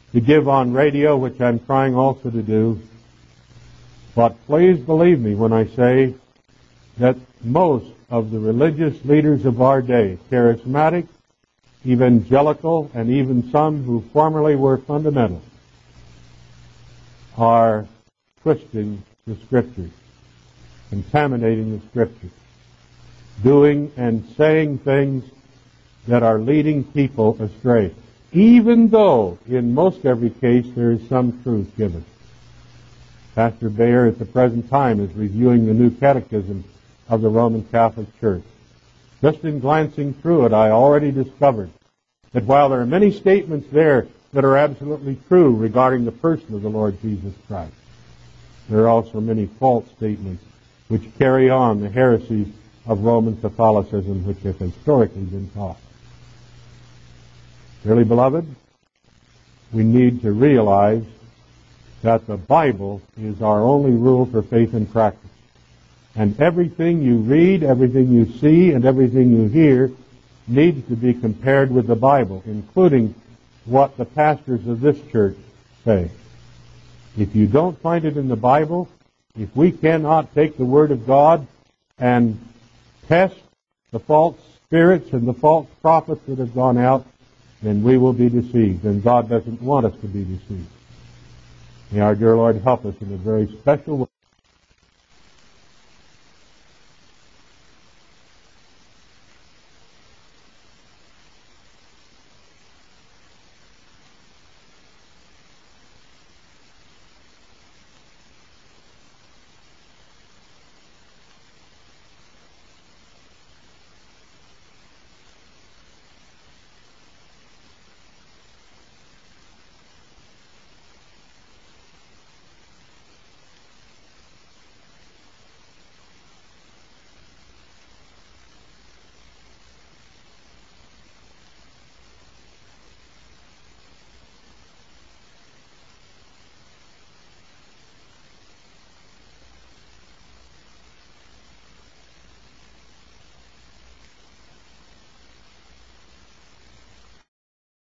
to give on radio, which I'm trying also to do. But please believe me when I say that most of the religious leaders of our day, charismatic, evangelical, and even some who formerly were fundamental, are twisting the Scriptures, contaminating the Scriptures, doing and saying things that are leading people astray, even though in most every case there is some truth given. Pastor Bayer at the present time is reviewing the new catechism of the Roman Catholic Church. Just in glancing through it, I already discovered that while there are many statements there that are absolutely true regarding the person of the Lord Jesus Christ, there are also many false statements which carry on the heresies of Roman Catholicism which have historically been taught. Dearly beloved, we need to realize that the Bible is our only rule for faith and practice. And everything you read, everything you see, and everything you hear needs to be compared with the Bible, including what the pastors of this church say. If you don't find it in the Bible, if we cannot take the Word of God and test the false spirits and the false prophets that have gone out, then we will be deceived, and God doesn't want us to be deceived. May our dear Lord help us in a very special way.